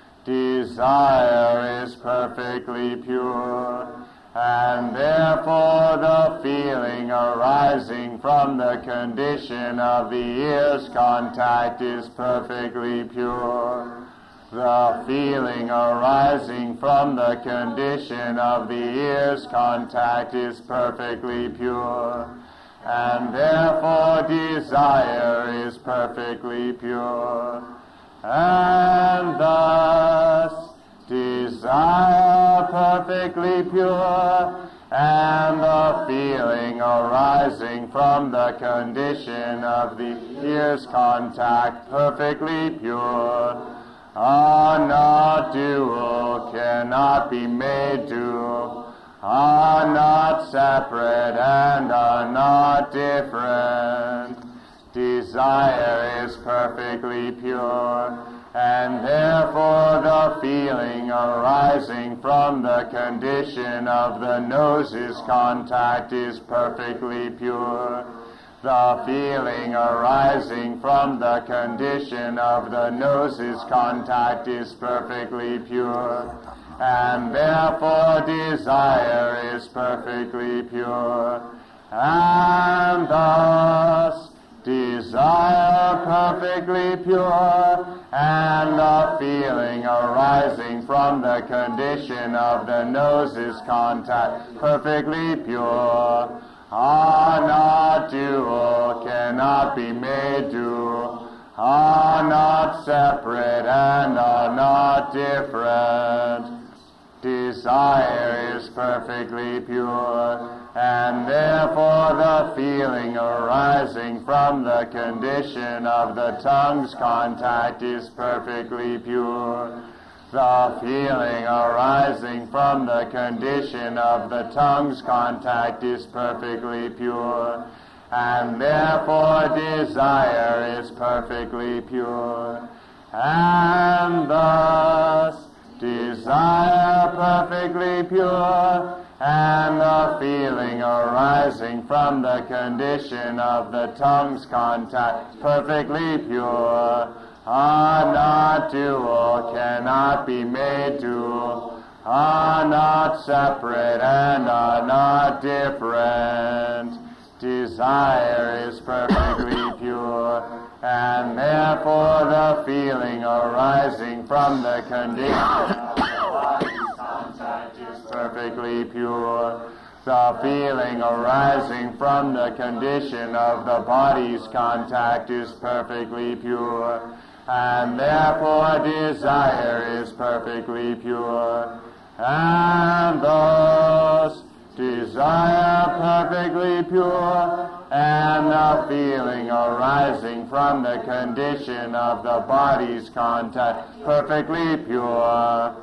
Desire is perfectly pure, and therefore the feeling arising from the condition of the ears contact is perfectly pure. The feeling arising from the condition of the ears contact is perfectly pure, and therefore desire is perfectly pure. And thus desire perfectly pure, and the feeling arising from the condition of the ears contact perfectly pure, are not dual, cannot be made dual, are not separate and are not different. Desire is perfectly pure, and therefore the feeling arising from the condition of the nose's contact is perfectly pure. The feeling arising from the condition of the nose's contact is perfectly pure, and therefore desire is perfectly pure. And thus desire perfectly pure, and the feeling arising from the condition of the nose's contact perfectly pure, are not dual, cannot be made dual, are not separate and are not different. Desire is perfectly pure, and therefore the feeling arising from the condition of the tongue's contact is perfectly pure. The feeling arising from the condition of the tongue's contact is perfectly pure, and therefore desire is perfectly pure. And thus desire perfectly pure, and the feeling arising from the condition of the tongue's contact perfectly pure, are not dual, cannot be made dual, are not separate and are not different. Desire is perfectly pure, and therefore the feeling arising from the condition of the body's contact is perfectly pure. The feeling arising from the condition of the body's contact is perfectly pure, and therefore desire is perfectly pure. And thus desire perfectly pure, and the feeling arising from the condition of the body's contact perfectly pure.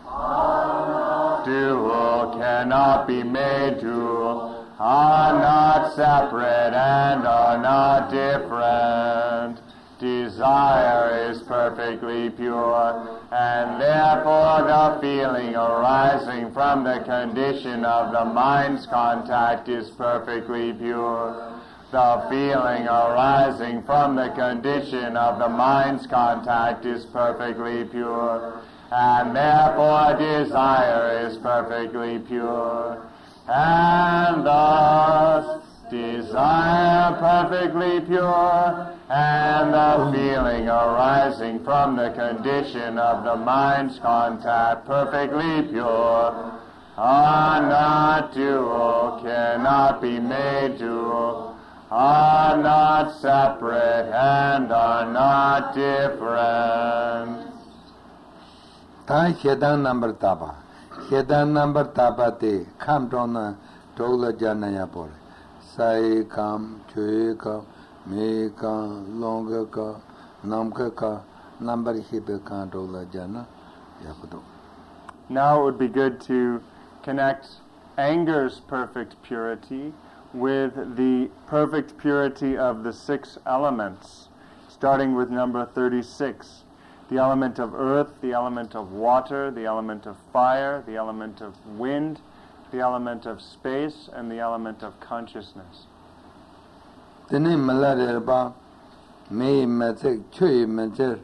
Dual, cannot be made dual, are not separate and are not different. Desire is perfectly pure, and therefore the feeling arising from the condition of the mind's contact is perfectly pure. The feeling arising from the condition of the mind's contact is perfectly pure, and therefore desire is perfectly pure. And thus desire perfectly pure, and the feeling arising from the condition of the mind's contact perfectly pure, are not dual, cannot be made dual, are not separate and are not different. Tan Shedan number Taba. Shedan number Taba te come down Tola Janaya Pore. Sai kam, Chui ka, Me ka, Longa ka, Namka ka, number Hibe ka Tola Jana Yakudo. Now it would be good to connect anger's perfect purity with the perfect purity of the six elements, starting with number thirty-six. The element of earth, the element of water, the element of fire, the element of wind, the element of space, and the element of consciousness. Tene malareba me matek chui majer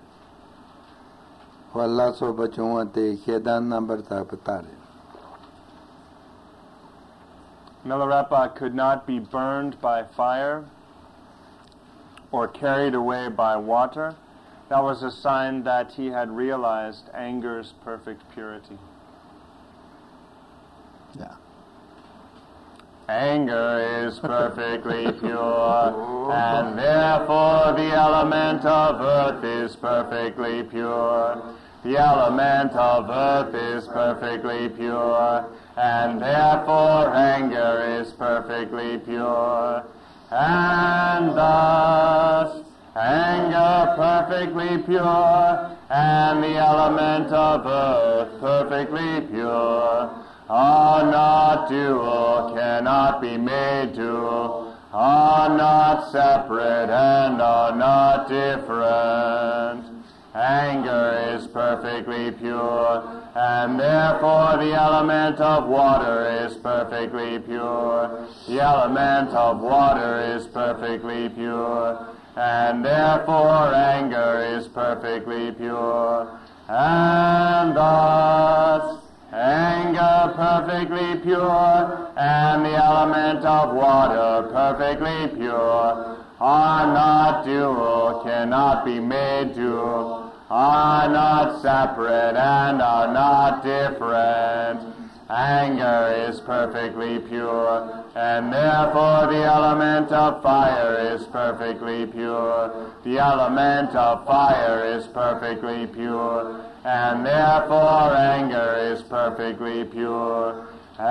wala so bachwa te Shedan number ta patare. Milarepa could not be burned by fire or carried away by water. That was a sign that he had realized anger's perfect purity. Yeah. Anger is perfectly pure, and therefore the element of earth is perfectly pure. The element of earth is perfectly pure, and therefore anger is perfectly pure. And thus anger perfectly pure, and the element of earth perfectly pure, are not dual, cannot be made dual, are not separate, and are not different. Anger is perfectly pure, and therefore the element of water is perfectly pure. The element of water is perfectly pure, and therefore anger is perfectly pure. And thus, anger perfectly pure, and the element of water perfectly pure, are not dual, cannot be made dual, are not separate, and are not different. Anger is perfectly pure, and therefore the element of fire is perfectly pure. The element of fire is perfectly pure, and therefore anger is perfectly pure.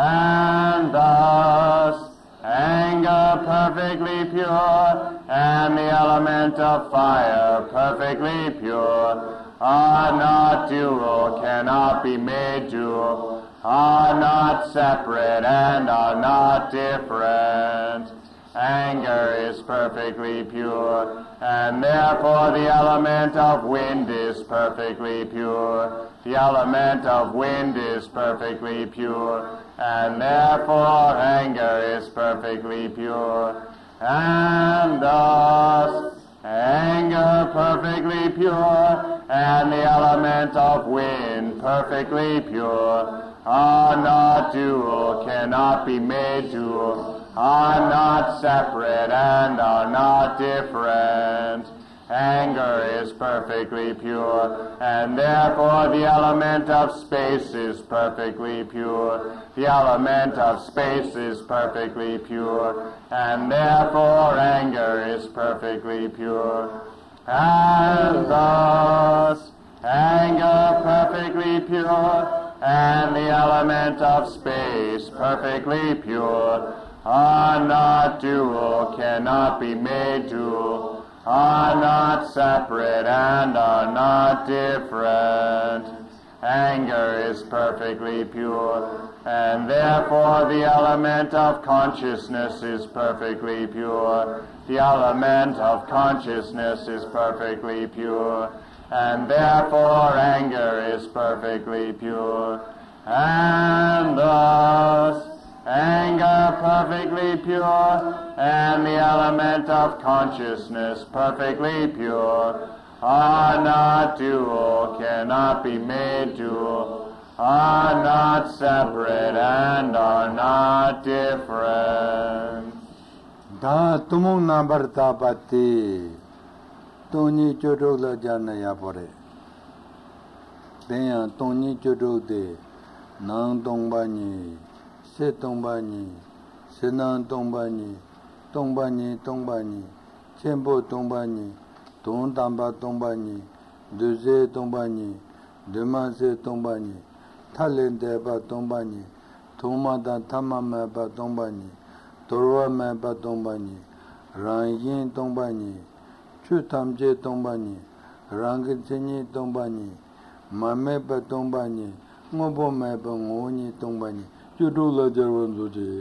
And thus, anger perfectly pure, and the element of fire perfectly pure, are not dual, cannot be made dual, are not separate, and are not different. Anger is perfectly pure, and therefore the element of wind is perfectly pure. The element of wind is perfectly pure, and therefore anger is perfectly pure. And thus, anger perfectly pure, and the element of wind perfectly pure, are not dual, cannot be made dual, are not separate, and are not different. Anger is perfectly pure, and therefore the element of space is perfectly pure. The element of space is perfectly pure, and therefore anger is perfectly pure. And thus, anger perfectly pure, and the element of space perfectly pure, are not dual, cannot be made dual, are not separate, and are not different. Anger is perfectly pure, and therefore the element of consciousness is perfectly pure. The element of consciousness is perfectly pure, and therefore anger is perfectly pure. And thus, anger perfectly pure, and the element of consciousness perfectly pure, are not dual, cannot be made dual, are not separate, and are not different. Da tumung number tapati, toni chodok la jana ya pore. Denya toni chodok de, nang tongbani, se tongbani, senang tongbani, tongbani tongbani, chenpo tongbani, ton tamba tongbani, duze tongbani, demase tongbani, talente ba tongbani, tomada tamama ba tongbani, torwa ma ba tongbani, rangin tongbani, chutamje tongbani, rangitini tongbani, mame ba tongbani, ngobo ma ba ngoni tongbani, chudula jarwan doje.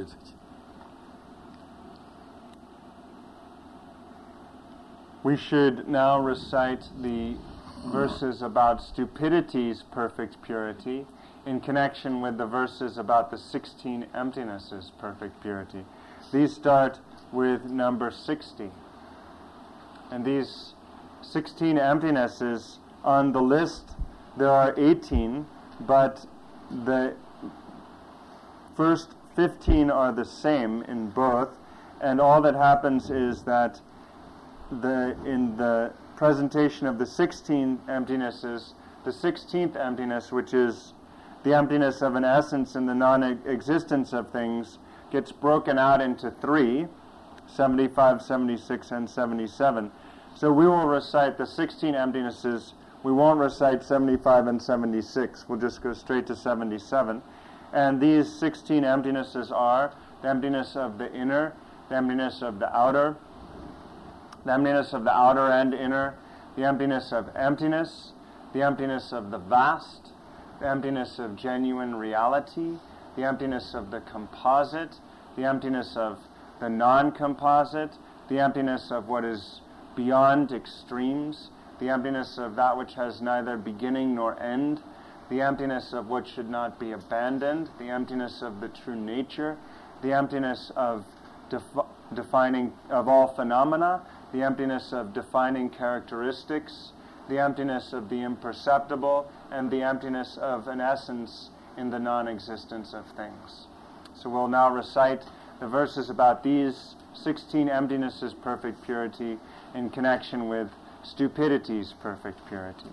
We should now recite the verses about stupidity's perfect purity in connection with the verses about the sixteen emptinesses' perfect purity. These start with number sixty. And these sixteen emptinesses, on the list there are eighteen, but the first fifteen are the same in both, and all that happens is that the in the presentation of the sixteen emptinesses, the sixteenth emptiness, which is the emptiness of an essence and the non-existence of things, gets broken out into three, seventy-five, seventy-six, and seventy-seven. So we will recite the sixteen emptinesses. We won't recite seventy-five and seventy-six. We'll just go straight to seventy-seven. And these sixteen emptinesses are the emptiness of the inner, the emptiness of the outer, the emptiness of the outer and inner, the emptiness of emptiness, the emptiness of the vast, the emptiness of genuine reality, the emptiness of the composite, the emptiness of the non-composite, the emptiness of what is beyond extremes, the emptiness of that which has neither beginning nor end, the emptiness of what should not be abandoned, the emptiness of the true nature, the emptiness of defi- defining of all phenomena, the emptiness of defining characteristics, the emptiness of the imperceptible, and the emptiness of an essence in the non-existence of things. So we'll now recite the verses about these sixteen emptinesses, perfect purity, in connection with stupidity's perfect purity.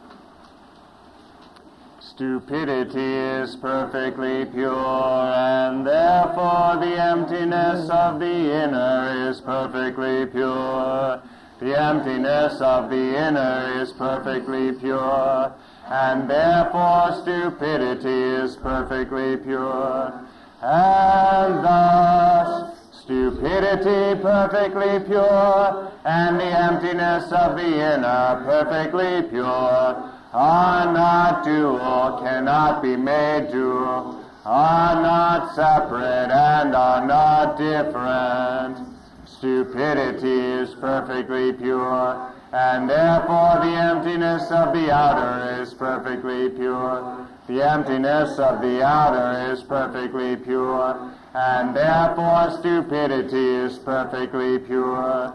Stupidity is perfectly pure, and therefore the emptiness of the inner is perfectly pure. The emptiness of the inner is perfectly pure, and therefore stupidity is perfectly pure. And thus stupidity perfectly pure, and the emptiness of the inner perfectly pure, are not dual, cannot be made dual, are not separate, and are not different. Stupidity is perfectly pure, and therefore the emptiness of the outer is perfectly pure. The emptiness of the outer is perfectly pure, and therefore stupidity is perfectly pure.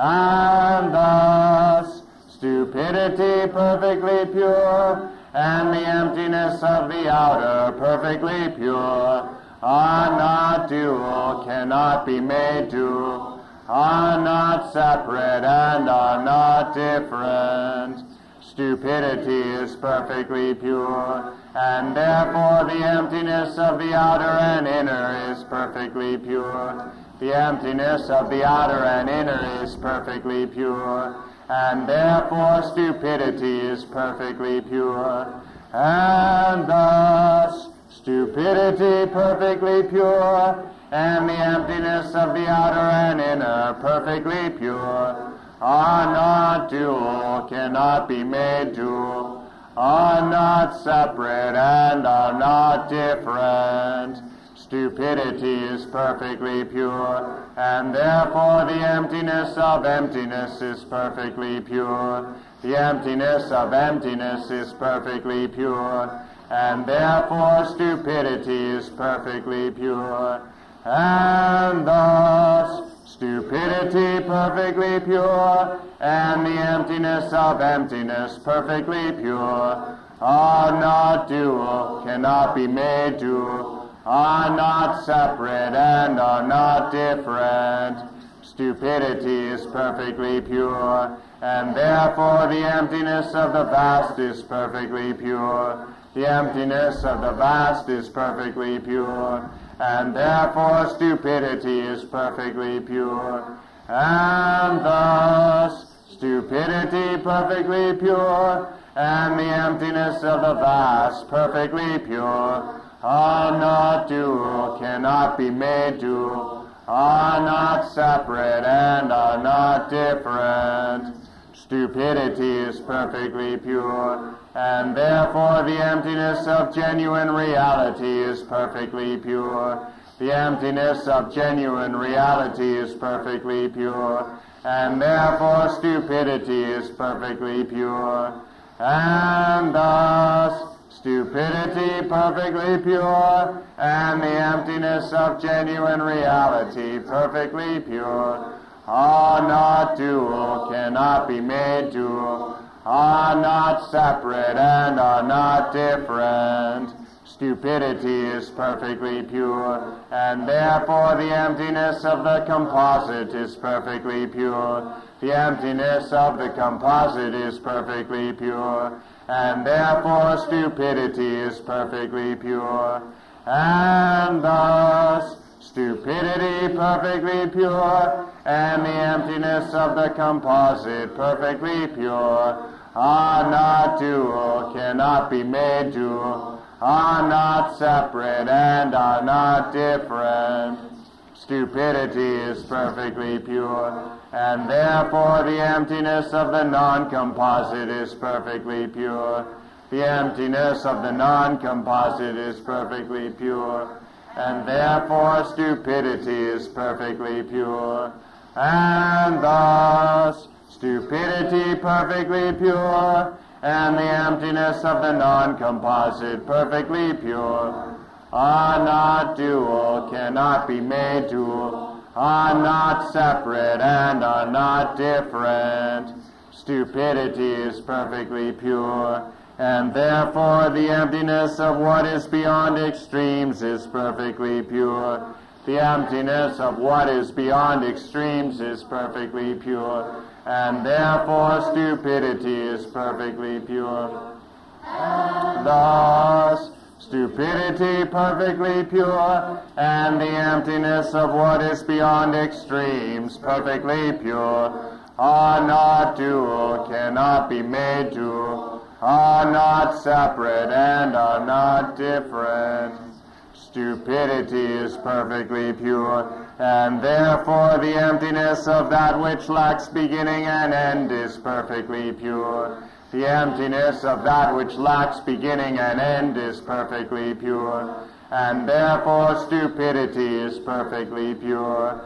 And thus stupidity perfectly pure, and the emptiness of the outer perfectly pure, are not dual, cannot be made dual, are not separate, and are not different. Stupidity is perfectly pure, and therefore the emptiness of the outer and inner is perfectly pure. The emptiness of the outer and inner is perfectly pure, and therefore stupidity is perfectly pure. And thus stupidity perfectly pure, and the emptiness of the outer and inner perfectly pure, are not dual, cannot be made dual, are not separate, and are not different. Stupidity is perfectly pure, and therefore the emptiness of emptiness is perfectly pure. The emptiness of emptiness is perfectly pure, and therefore stupidity is perfectly pure. And thus stupidity perfectly pure, and the emptiness of emptiness perfectly pure, are not dual, cannot be made dual, are not separate, and are not different. Stupidity is perfectly pure, and therefore the emptiness of the vast is perfectly pure. The emptiness of the vast is perfectly pure, and therefore stupidity is perfectly pure. And thus stupidity perfectly pure, and the emptiness of the vast perfectly pure, are not dual, cannot be made dual, are not separate, and are not different. Stupidity is perfectly pure, and therefore the emptiness of genuine reality is perfectly pure. The emptiness of genuine reality is perfectly pure, and therefore stupidity is perfectly pure. And thus stupidity perfectly pure, and the emptiness of genuine reality perfectly pure, are not dual, cannot be made dual, are not separate, and are not different. Stupidity is perfectly pure, and therefore the emptiness of the composite is perfectly pure. The emptiness of the composite is perfectly pure, and therefore stupidity is perfectly pure. And thus stupidity perfectly pure, and the emptiness of the composite perfectly pure, are not dual, cannot be made dual, are not separate, and are not different. Stupidity is perfectly pure, and therefore the emptiness of the non-composite is perfectly pure. The emptiness of the non-composite is perfectly pure, and therefore stupidity is perfectly pure. And thus, stupidity perfectly pure, and the emptiness of the non-composite perfectly pure, are not dual, cannot be made dual, are not separate, and are not different. Stupidity is perfectly pure, and therefore the emptiness of what is beyond extremes is perfectly pure. The emptiness of what is beyond extremes is perfectly pure, and therefore stupidity is perfectly pure. Thus, stupidity perfectly pure, and the emptiness of what is beyond extremes perfectly pure, are not dual, cannot be made dual, are not separate, and are not different. Stupidity is perfectly pure, and therefore the emptiness of that which lacks beginning and end is perfectly pure. The emptiness of that which lacks beginning and end is perfectly pure, and therefore stupidity is perfectly pure.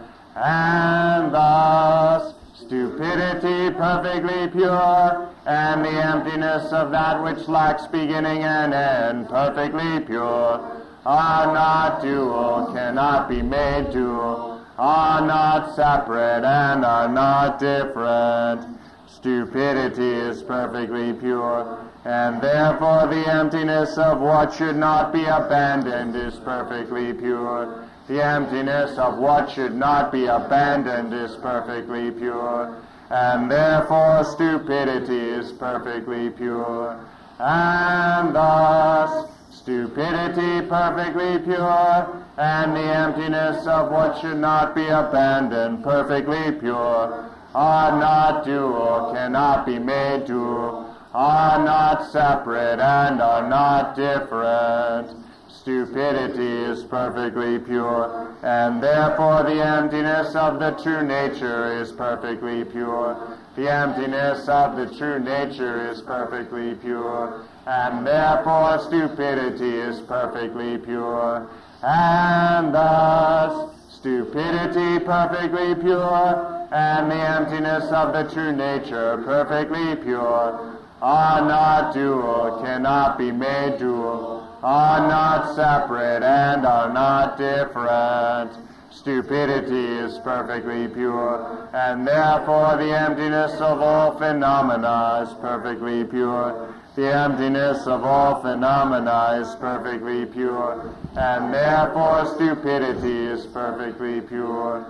And thus, stupidity perfectly pure, and the emptiness of that which lacks beginning and end perfectly pure, are not dual, cannot be made dual, are not separate, and are not different. Stupidity is perfectly pure, and therefore the emptiness of what should not be abandoned is perfectly pure. The emptiness of what should not be abandoned is perfectly pure, and therefore stupidity is perfectly pure. And thus, stupidity perfectly pure, and the emptiness of what should not be abandoned perfectly pure, are not dual, cannot be made dual, are not separate, and are not different. Stupidity is perfectly pure, and therefore the emptiness of the true nature is perfectly pure. The emptiness of the true nature is perfectly pure, and therefore stupidity is perfectly pure. And thus, stupidity perfectly pure, and the emptiness of the true nature perfectly pure, are not dual, cannot be made dual, are not separate, and are not different. Stupidity is perfectly pure, and therefore the emptiness of all phenomena is perfectly pure. The emptiness of all phenomena is perfectly pure, and therefore stupidity is perfectly pure.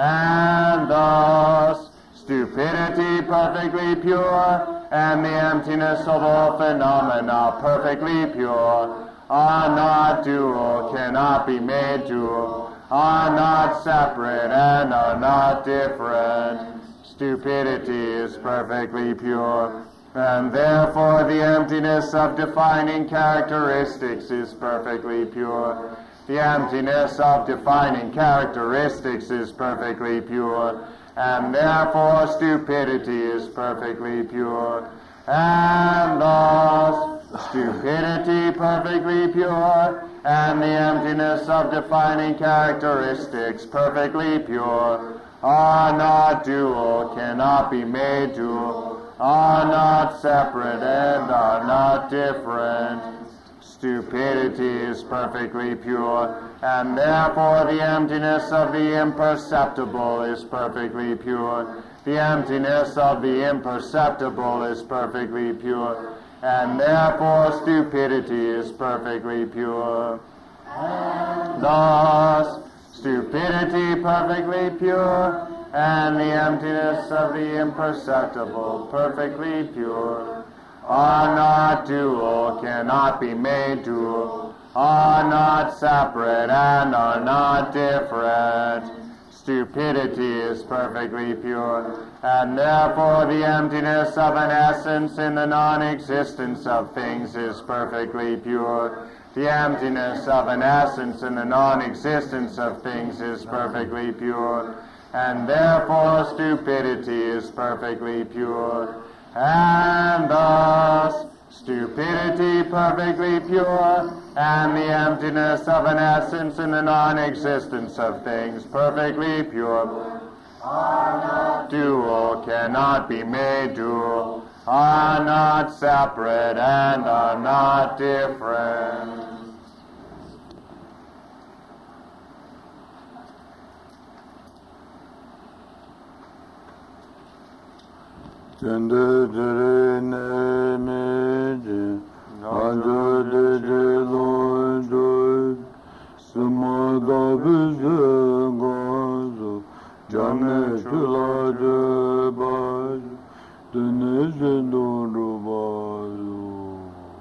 And thus, stupidity perfectly pure, and the emptiness of all phenomena perfectly pure, are not dual, cannot be made dual, are not separate, and are not different. Stupidity is perfectly pure, and therefore the emptiness of defining characteristics is perfectly pure. The emptiness of defining characteristics is perfectly pure, and therefore stupidity is perfectly pure. And thus, stupidity perfectly pure, and the emptiness of defining characteristics perfectly pure, are not dual, cannot be made dual, are not separate, and are not different. Stupidity is perfectly pure, and therefore the emptiness of the imperceptible is perfectly pure. The emptiness of the imperceptible is perfectly pure, and therefore stupidity is perfectly pure. Thus, stupidity perfectly pure, and the emptiness of the imperceptible perfectly pure, are not dual, cannot be made dual, are not separate, and are not different. Stupidity is perfectly pure, and therefore the emptiness of an essence in the non-existence of things is perfectly pure. The emptiness of an essence in the non-existence of things is perfectly pure, and therefore stupidity is perfectly pure. And thus, stupidity perfectly pure, and the emptiness of an essence and the non-existence of things perfectly pure, are not dual, cannot be made dual, are not separate, and are not different. Tende dere ne me de, ando de de lo do, sumo da bize gozo, jane chula de ba, denize do ba.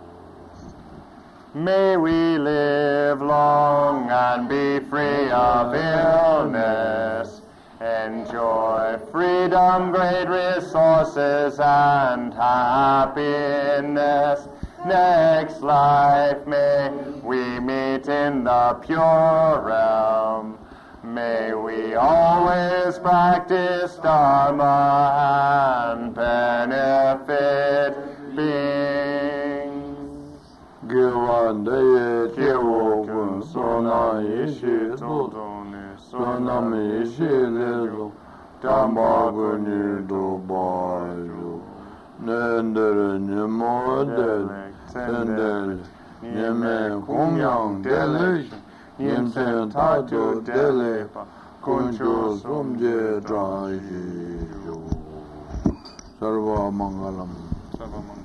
May we live long and be free of illness. Enjoy freedom, great resources, and happiness. Next life may we meet in the pure realm. May we always practice Dharma and benefit beings. Givandeye Kevokun Sona Yeshi Totone Sona Meshi Lezo Tamba Guni Do Bajo Nendere Nyemodel Tendel Nyeme Kumyang Dele Nyemsen Tato Dele Kuncho Sumje Drahi Sarva Mangalam. Sarva Mangalam.